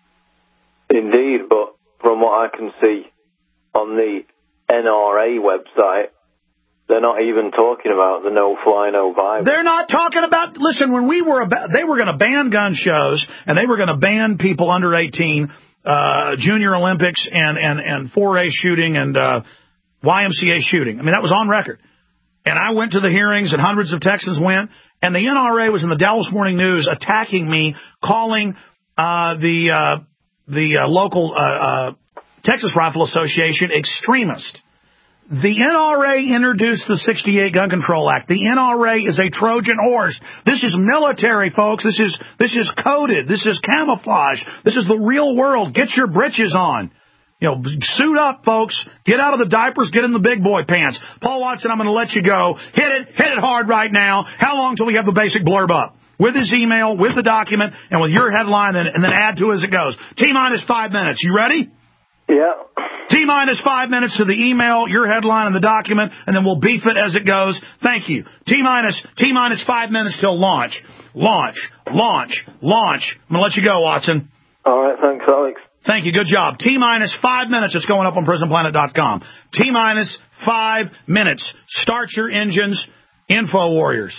Indeed, but from what I can see on the N R A website, they're not even talking about the no-fly, no-buy. They're not talking about, listen, when we were, about, they were going to ban gun shows, and they were going to ban people under eighteen, uh, junior Olympics and, and, and four A shooting and uh, Y M C A shooting. I mean, that was on record. And I went to the hearings, and hundreds of Texans went, and the N R A was in the Dallas Morning News attacking me, calling uh, the uh, the uh, local uh, uh, Texas Rifle Association extremist. The N R A introduced the sixty-eight Gun Control Act. The N R A is a Trojan horse. This is military, folks. This is this is coded. This is camouflage. This is the real world. Get your britches on. You know, suit up, folks. Get out of the diapers. Get in the big boy pants. Paul Watson, I'm going to let you go. Hit it. Hit it hard right now. How long till we have the basic blurb up? With his email, with the document, and with your headline, and, and then add to it as it goes. T-minus five minutes. You ready? Yeah. T-minus five minutes to the email, your headline, and the document, and then we'll beef it as it goes. Thank you. T-minus, T-minus five minutes till launch. Launch. Launch. Launch. I'm going to let you go, Watson. All right. Thanks, Alex. Thank you. Good job. T-minus five minutes. It's going up on prison planet dot com. T-minus five minutes. Start your engines, Info Warriors.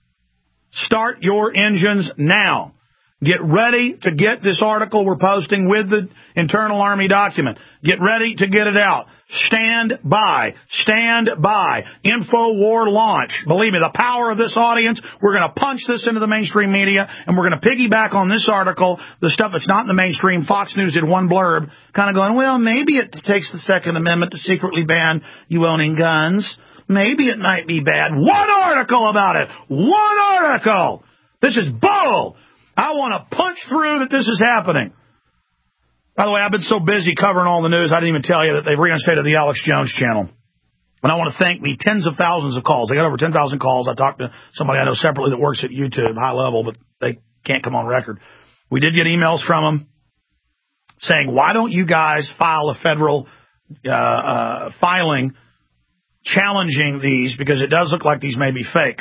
Start your engines now. Get ready to get this article we're posting with the internal Army document. Get ready to get it out. Stand by. Stand by. InfoWar launch. Believe me, the power of this audience, we're going to punch this into the mainstream media, and we're going to piggyback on this article, the stuff that's not in the mainstream. Fox News did one blurb, kind of going, well, maybe it takes the Second Amendment to secretly ban you owning guns. Maybe it might be bad. One article about it. One article. This is bull. I want to punch through that this is happening. By the way, I've been so busy covering all the news, I didn't even tell you that they've reinstated the Alex Jones channel. And I want to thank the tens of thousands of calls. They got over ten thousand calls. I talked to somebody I know separately that works at YouTube, high level, but they can't come on record. We did get emails from them saying, why don't you guys file a federal uh, uh, filing challenging these, because it does look like these may be fake.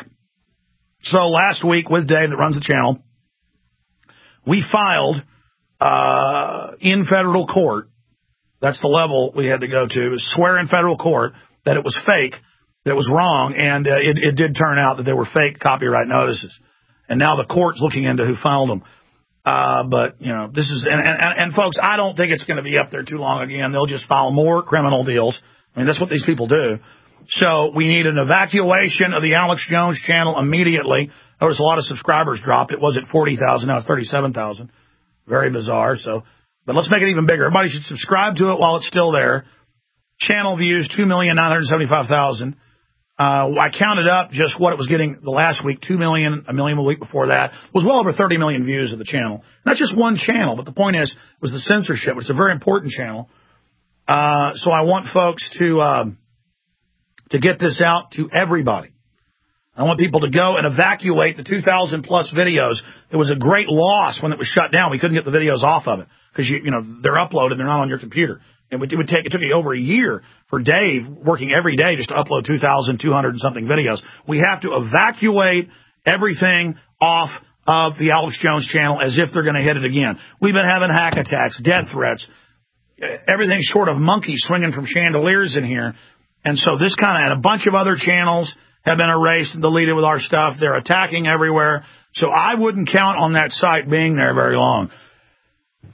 So last week with Dave that runs the channel, we filed uh, in federal court. That's the level we had to go to. Swear in federal court that it was fake, that it was wrong, and uh, it, it did turn out that they were fake copyright notices. And now the court's looking into who filed them. Uh, but, you know, this is, and, and, and folks, I don't think it's going to be up there too long again. They'll just file more criminal deals. I mean, that's what these people do. So we need an evacuation of the Alex Jones channel immediately. Notice a lot of subscribers dropped. It was at forty thousand. Now it's thirty-seven thousand. Very bizarre. So, but let's make it even bigger. Everybody should subscribe to it while it's still there. Channel views, two million nine hundred seventy-five thousand. Uh, I counted up just what it was getting the last week, two million, a million the week before that. It was well over thirty million views of the channel. Not just one channel, but the point is, it was the censorship, which is a very important channel. Uh, so I want folks to, um, to get this out to everybody. I want people to go and evacuate the two thousand plus videos. It was a great loss when it was shut down. We couldn't get the videos off of it because, you, you know, they're uploaded. They're not on your computer. It would, it would take, it took me over a year for Dave working every day just to upload two thousand two hundred and something videos. We have to evacuate everything off of the Alex Jones channel as if they're going to hit it again. We've been having hack attacks, death threats, everything short of monkeys swinging from chandeliers in here. And so this kind of, and a bunch of other channels have been erased and deleted with our stuff. They're attacking everywhere. So I wouldn't count on that site being there very long.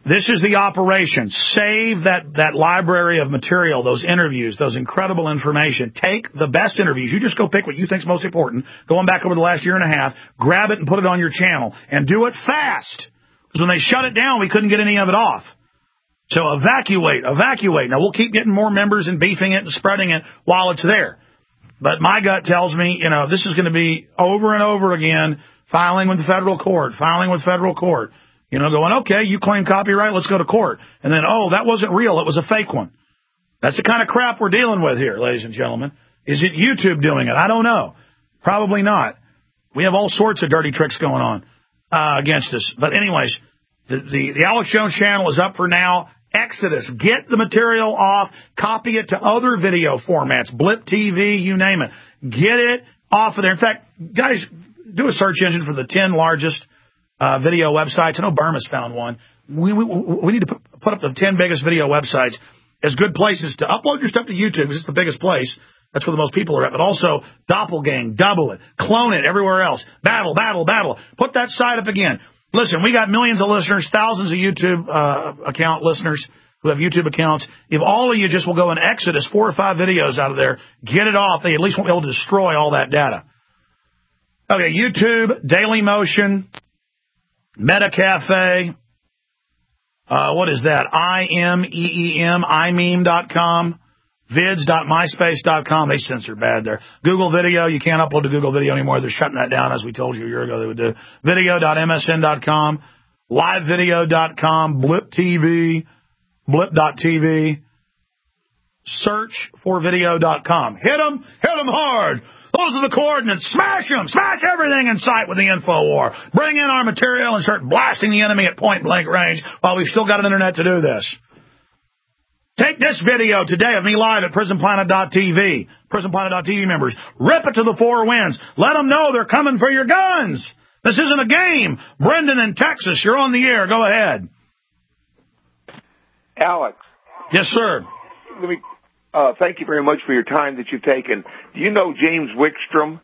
This is the operation. Save that, that library of material, those interviews, those incredible information. Take the best interviews. You just go pick what you think's most important, going back over the last year and a half, grab it and put it on your channel, and do it fast. Because when they shut it down, we couldn't get any of it off. So evacuate, evacuate. Now, we'll keep getting more members and beefing it and spreading it while it's there. But my gut tells me, you know, this is going to be over and over again, filing with the federal court, filing with federal court. You know, going, okay, you claim copyright, let's go to court. And then, oh, that wasn't real, it was a fake one. That's the kind of crap we're dealing with here, ladies and gentlemen. Is it YouTube doing it? I don't know. Probably not. We have all sorts of dirty tricks going on uh, against us. But anyways, the, the, the Alex Jones channel is up for now. Exodus. Get the material off. Copy it to other video formats. Blip T V, you name it. Get it off of there. In fact, guys, do a search engine for the ten largest Uh, video websites. I know Burma's found one. We, we we need to put, put up the ten biggest video websites as good places to upload your stuff to YouTube, because it's the biggest place. That's where the most people are at. But also, Doppelgang, double it, clone it everywhere else. Battle, battle, battle. Put that site up again. Listen, we got millions of listeners, thousands of YouTube uh, account listeners who have YouTube accounts. If all of you just will go in Exodus, four or five videos out of there, get it off, they at least won't be able to destroy all that data. Okay, YouTube, Daily Motion, MetaCafe, uh, what is that? I M E E M, I meme dot com, vids dot myspace dot com. They censor bad there. Google Video, you can't upload to Google Video anymore. They're shutting that down, as we told you a year ago they would do. video dot M S N dot com, live video dot com, Blip T V, blip dot T V, search for video dot com. Hit them, hit them hard. Those are the coordinates. Smash them. Smash everything in sight with the info war. Bring in our material and start blasting the enemy at point blank range while we've still got an internet to do this. Take this video today of me live at prison planet dot T V. prison planet dot T V members. Rip it to the four winds. Let them know they're coming for your guns. This isn't a game. Brendan in Texas, you're on the air. Go ahead. Alex. Yes, sir. Let me... Uh, thank you very much for your time that you've taken. Do you know James Wickstrom?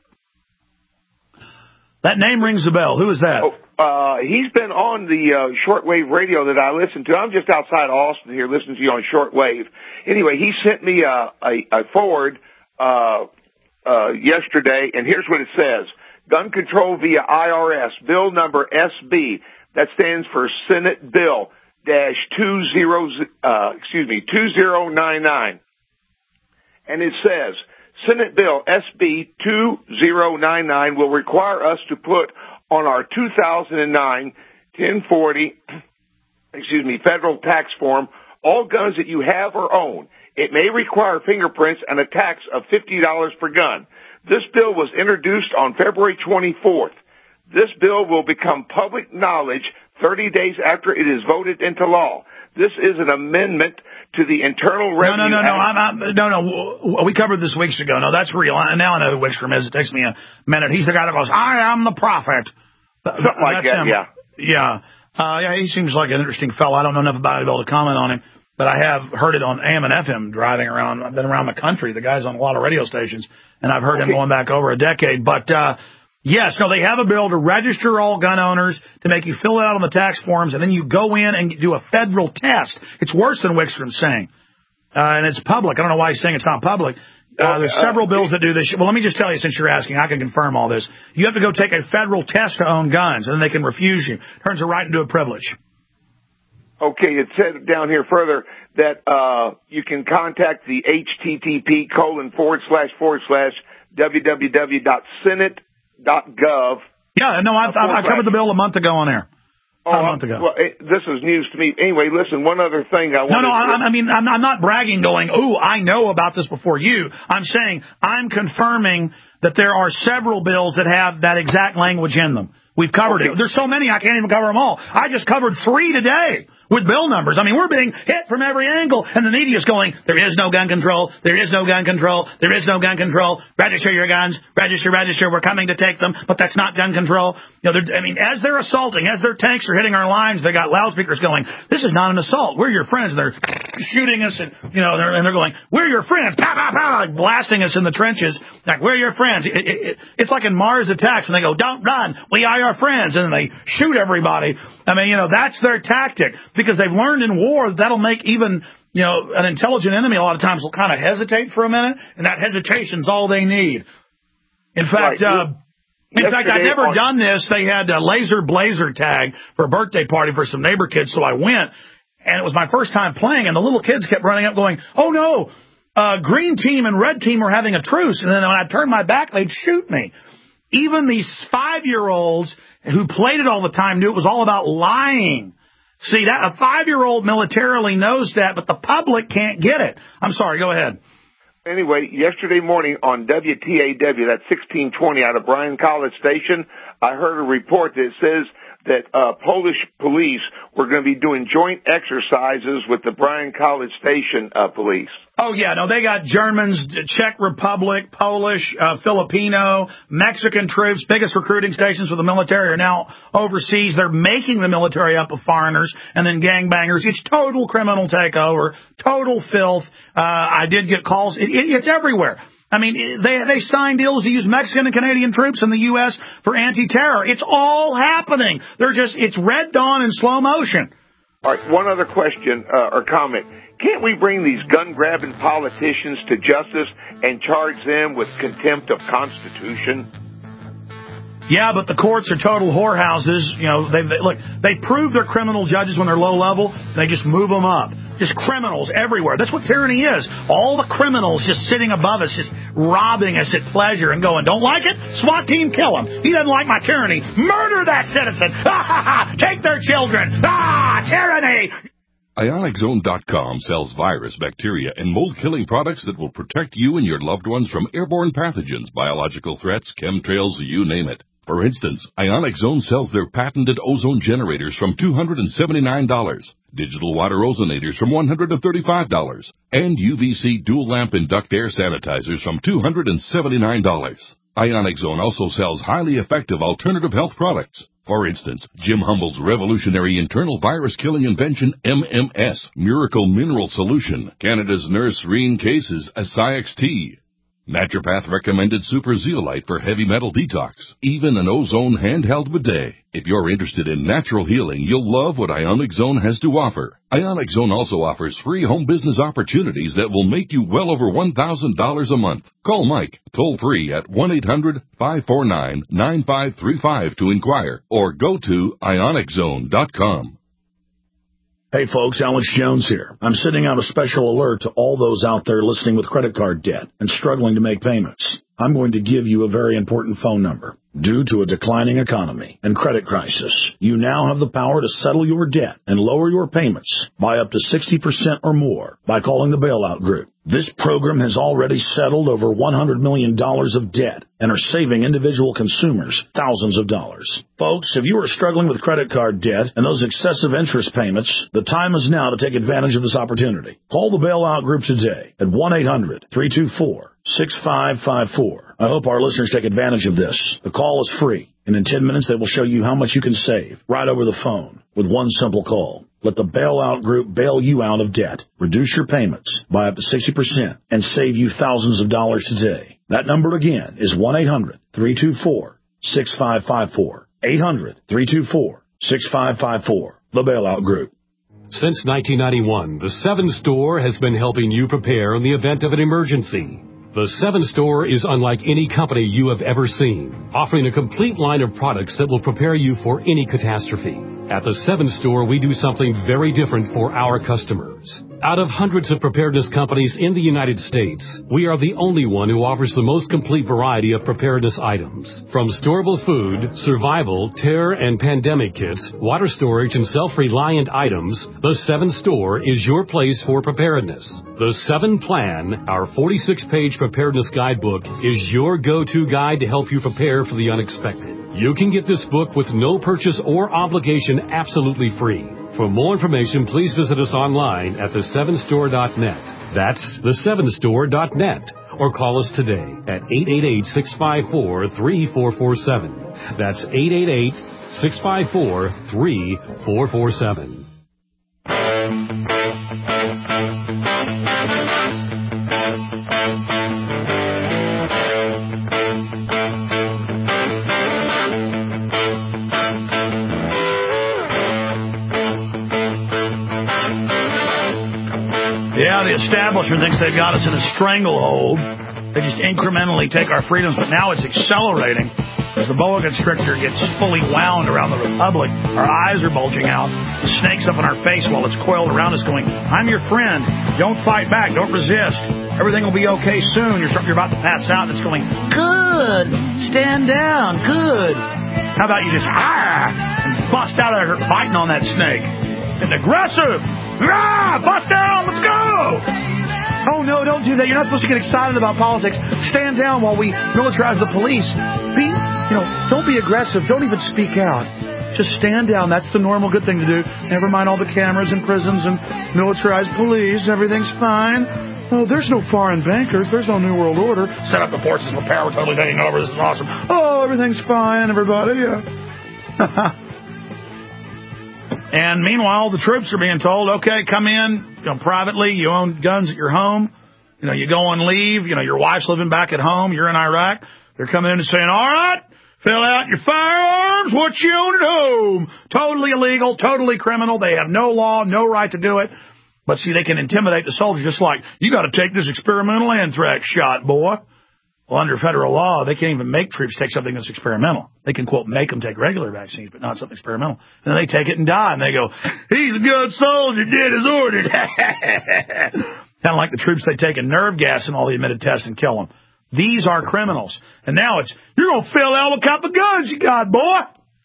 That name rings a bell. Who is that? Oh, uh, he's been on the uh, shortwave radio that I listen to. I'm just outside Austin here listening to you on shortwave. Anyway, he sent me a, a, a forward uh, uh, yesterday, and here's what it says. Gun control via I R S, bill number S B. That stands for Senate Bill dash two zero, uh, excuse me, two zero nine nine. And it says, Senate Bill S B two zero nine nine will require us to put on our two thousand nine ten forty, excuse me, federal tax form all guns that you have or own. It may require fingerprints and a tax of fifty dollars per gun. This bill was introduced on February twenty-fourth. This bill will become public knowledge thirty days after it is voted into law. This is an amendment to the Internal Revenue No, no, no, no. Act. I'm, I'm, no, no. We covered this weeks ago. No, that's real. Now I know who Wickstrom is. It takes me a minute. He's the guy that goes, I am the prophet. Something like that's that, him. yeah. Yeah. Uh, yeah, he seems like an interesting fellow. I don't know enough about it to be able to comment on him, but I have heard it on A M and F M driving around. I've been around the country. The guy's on a lot of radio stations, and I've heard okay. him going back over a decade. But, uh, yes, no, they have a bill to register all gun owners, to make you fill it out on the tax forms, and then you go in and do a federal test. It's worse than Wickstrom's saying. Uh, and it's public. I don't know why he's saying it's not public. Uh, there's several bills that do this. Well, let me just tell you, since you're asking, I can confirm all this. You have to go take a federal test to own guns, and then they can refuse you. Turns it right into a privilege. Okay, it said down here further that uh, you can contact the H T T P colon forward slash forward slash www dot senate dot gov. Yeah, no, I've, I covered the bill a month ago on air. Oh, a month ago. Well, it, this is news to me. Anyway, listen, one other thing I want No, no, to... I, I mean, I'm, I'm not bragging going, ooh, I know about this before you. I'm saying I'm confirming that there are several bills that have that exact language in them. We've covered okay. it. There's so many, I can't even cover them all. I just covered three today with bill numbers. I mean, we're being hit from every angle, and the media's going, there is no gun control, there is no gun control, there is no gun control, register your guns, register, register, we're coming to take them, but that's not gun control. You know, I mean, as they're assaulting, as their tanks are hitting our lines, they got loudspeakers going, this is not an assault, we're your friends, and they're shooting us, and you know, they're, and they're going, "We're your friends," pow, pow, pow, like blasting us in the trenches. Like, "We're your friends." It, it, it, it's like in Mars Attacks when they go, "Don't run, we are your friends," and then they shoot everybody. I mean, you know, that's their tactic because they've learned in war that that'll make even, you know, an intelligent enemy a lot of times will kind of hesitate for a minute, and that hesitation's all they need. In fact, right. uh, in fact, I'd never on- done this. They had a laser blazer tag for a birthday party for some neighbor kids, so I went, and it was my first time playing, and the little kids kept running up going, "Oh, no, uh, green team and red team are having a truce," and then when I turned my back, they'd shoot me. Even these five-year-olds who played it all the time knew it was all about lying. See, that a five-year-old militarily knows that, but the public can't get it. I'm sorry, go ahead. Anyway, yesterday morning on W T A W, that's sixteen twenty out of Bryan College Station, I heard a report that says that uh, Polish police were going to be doing joint exercises with the Bryan College Station uh, police. Oh, yeah, no, they got Germans, Czech Republic, Polish, uh, Filipino, Mexican troops. Biggest recruiting stations for the military are now overseas. They're making the military up of foreigners and then gangbangers. It's total criminal takeover, total filth. Uh, I did get calls. It, it, it's everywhere. I mean, they they signed deals to use Mexican and Canadian troops in the U S for anti-terror. It's all happening. They're just, it's Red Dawn in slow motion. All right, one other question uh, or comment. Can't we bring these gun-grabbing politicians to justice and charge them with contempt of Constitution? Yeah, but the courts are total whorehouses. You know, they, they look, they prove they're criminal judges when they're low level. They just move them up. Just criminals everywhere. That's what tyranny is. All the criminals just sitting above us, just robbing us at pleasure and going, "Don't like it? SWAT team, kill him. He doesn't like my tyranny. Murder that citizen. Ha ha ha. Take their children. Ah, tyranny." Ionic Zone dot com sells virus, bacteria, and mold-killing products that will protect you and your loved ones from airborne pathogens, biological threats, chemtrails, you name it. For instance, Ionic Zone sells their patented ozone generators from two hundred seventy-nine dollars, digital water ozonators from one hundred thirty-five dollars, and U V C dual lamp and duct air sanitizers from two hundred seventy-nine dollars. Ionic Zone also sells highly effective alternative health products. For instance, Jim Humble's revolutionary internal virus-killing invention M M S, Miracle Mineral Solution, Canada's Nurse Reen Cases, Asciax Tea, Naturopath recommended Super Zeolite for heavy metal detox, even an ozone handheld bidet. If you're interested in natural healing, you'll love what Ionic Zone has to offer. Ionic Zone also offers free home business opportunities that will make you well over one thousand dollars a month. Call Mike toll free at one eight hundred, five four nine, nine five three five to inquire or go to ionic zone dot com. Hey folks, Alex Jones here. I'm sending out a special alert to all those out there listening with credit card debt and struggling to make payments. I'm going to give you a very important phone number. Due to a declining economy and credit crisis, you now have the power to settle your debt and lower your payments by up to sixty percent or more by calling the Bailout Group. This program has already settled over one hundred million dollars of debt and are saving individual consumers thousands of dollars. Folks, if you are struggling with credit card debt and those excessive interest payments, the time is now to take advantage of this opportunity. Call the Bailout Group today at one eight hundred, three two four, six five five four. I hope our listeners take advantage of this. The call is free, and in ten minutes they will show you how much you can save right over the phone with one simple call. Let the Bailout Group bail you out of debt, reduce your payments by up to sixty percent, and save you thousands of dollars today. That number again is one eight hundred, three two four, six five five four. eight hundred, three two four, six five five four. The Bailout Group. Since nineteen ninety-one, the Seven Store has been helping you prepare in the event of an emergency. The Seven Store is unlike any company you have ever seen, offering a complete line of products that will prepare you for any catastrophe. At the Seven Store, we do something very different for our customers. Out of hundreds of preparedness companies in the United States, we are the only one who offers the most complete variety of preparedness items. From storable food, survival, terror and pandemic kits, water storage and self-reliant items, the Seven Store is your place for preparedness. The Seven Plan, our forty-six page preparedness guidebook, is your go-to guide to help you prepare for the unexpected. You can get this book with no purchase or obligation absolutely free. For more information, please visit us online at the seven store dot net. That's the seven store dot net. Or call us today at eight eight eight, six five four, three four four seven. That's eight eight eight, six five four, three four four seven. Yeah, the establishment thinks they've got us in a stranglehold. They just incrementally take our freedoms, but now it's accelerating. As the boa constrictor gets fully wound around the Republic, our eyes are bulging out, the snake's up in our face while it's coiled around us going, I'm your friend, don't fight back, don't resist, everything will be okay soon. You're, you're about to pass out, and it's going, good, stand down, good. How about you just, ah, and bust out of there fighting on that snake. Getting aggressive. Ah, bust down, let's go! Oh, no, don't do that. You're not supposed to get excited about politics. Stand down while we militarize the police. Be, you know, don't be aggressive. Don't even speak out. Just stand down. That's the normal good thing to do. Never mind all the cameras and prisons and militarized police. Everything's fine. Oh, there's no foreign bankers. There's no New World Order. Set up the forces of power. We're totally taking over. This is awesome. Oh, everything's fine, everybody. Yeah. And meanwhile, the troops are being told, okay, come in, you know, privately, you own guns at your home, you know, you go on leave, you know, your wife's living back at home, you're in Iraq, they're coming in and saying, all right, fill out your firearms, what you own at home. Totally illegal, totally criminal, they have no law, no right to do it. But see, they can intimidate the soldiers just like, you got to take this experimental anthrax shot, boy. Well, under federal law, they can't even make troops take something that's experimental. They can, quote, make them take regular vaccines, but not something experimental. And then they take it and die, and they go, he's a good soldier, did as ordered. Kind of like the troops they take in nerve gas and all the admitted tests and kill them. These are criminals. And now it's, you're going to fill out what kind of guns you got, boy.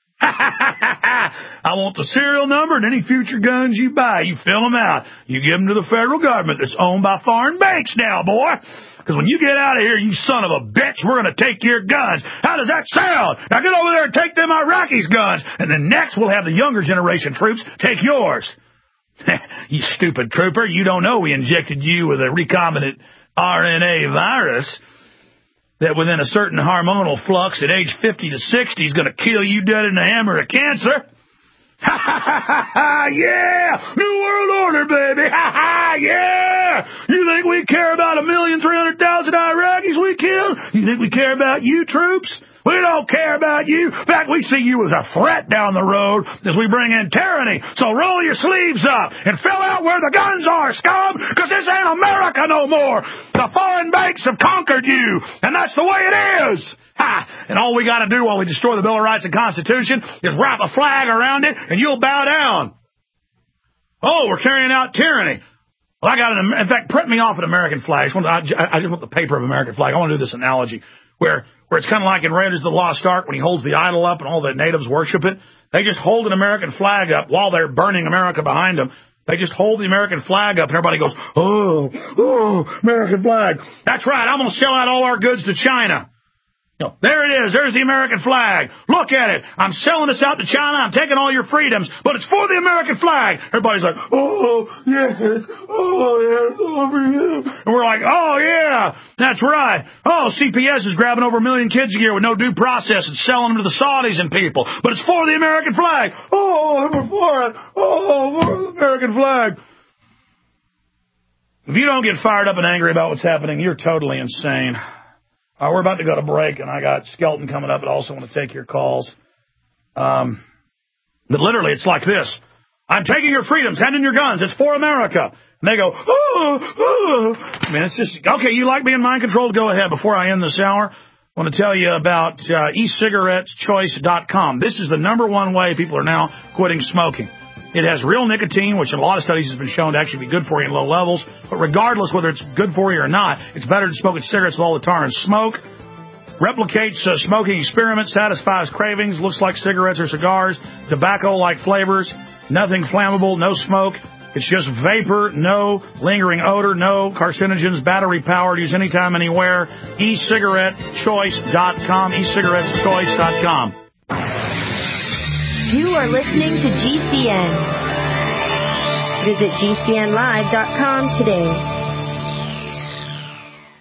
I want the serial number and any future guns you buy. You fill them out. You give them to the federal government that's owned by foreign banks now, boy. Because when you get out of here, you son of a bitch, we're going to take your guns. How does that sound? Now get over there and take them Iraqis' guns. And then next we'll have the younger generation troops take yours. You stupid trooper, you don't know we injected you with a recombinant R N A virus that within a certain hormonal flux at age fifty to sixty is going to kill you dead in the hammer of cancer. Ha ha ha ha ha, yeah! New World Order, baby! Ha ha, yeah! You think we care about a million, three hundred thousand Iraqis we killed? You think we care about you, troops? We don't care about you. In fact, we see you as a threat down the road as we bring in tyranny. So roll your sleeves up and fill out where the guns are, scum, because this ain't America no more. The foreign banks have conquered you, and that's the way it is. Ha! And all we got to do while we destroy the Bill of Rights and Constitution is wrap a flag around it, and you'll bow down. Oh, we're carrying out tyranny. Well, I got an, in fact, print me off an American flag. I just, want, I, I just want the paper of American flag. I want to do this analogy where, where it's kind of like in Raiders of the Lost Ark when he holds the idol up and all the natives worship it. They just hold an American flag up while they're burning America behind them. They just hold the American flag up, and everybody goes, oh, oh, American flag. That's right. I'm going to sell out all our goods to China. No, there it is. There's the American flag. Look at it. I'm selling this out to China. I'm taking all your freedoms, but it's for the American flag. Everybody's like, oh, yes. Oh, yes, over you. And we're like, oh, yeah, that's right. Oh, C P S is grabbing over a million kids a year with no due process and selling them to the Saudis and people, but it's for the American flag. Oh, we're for it. Oh, for the American flag. If you don't get fired up and angry about what's happening, you're totally insane. Uh, we're about to go to break, and I got Skelton coming up, but I also want to take your calls. Um, but literally, it's like this. I'm taking your freedoms, hand in your guns. It's for America. And they go, oh, oh. I mean, it's just, okay, you like being mind-controlled? Go ahead. Before I end this hour, I want to tell you about uh, e cigarettes choice dot com. This is the number one way people are now quitting smoking. It has real nicotine, which in a lot of studies has been shown to actually be good for you in low levels. But regardless whether it's good for you or not, it's better than smoking cigarettes with all the tar and smoke. Replicates uh, smoking experiments, satisfies cravings, looks like cigarettes or cigars, tobacco-like flavors, nothing flammable, no smoke. It's just vapor, no lingering odor, no carcinogens, battery-powered, use anytime, anywhere. e cigarette choice dot com, e cigarettes choice dot com. You are listening to G C N. Visit G C N live dot com today.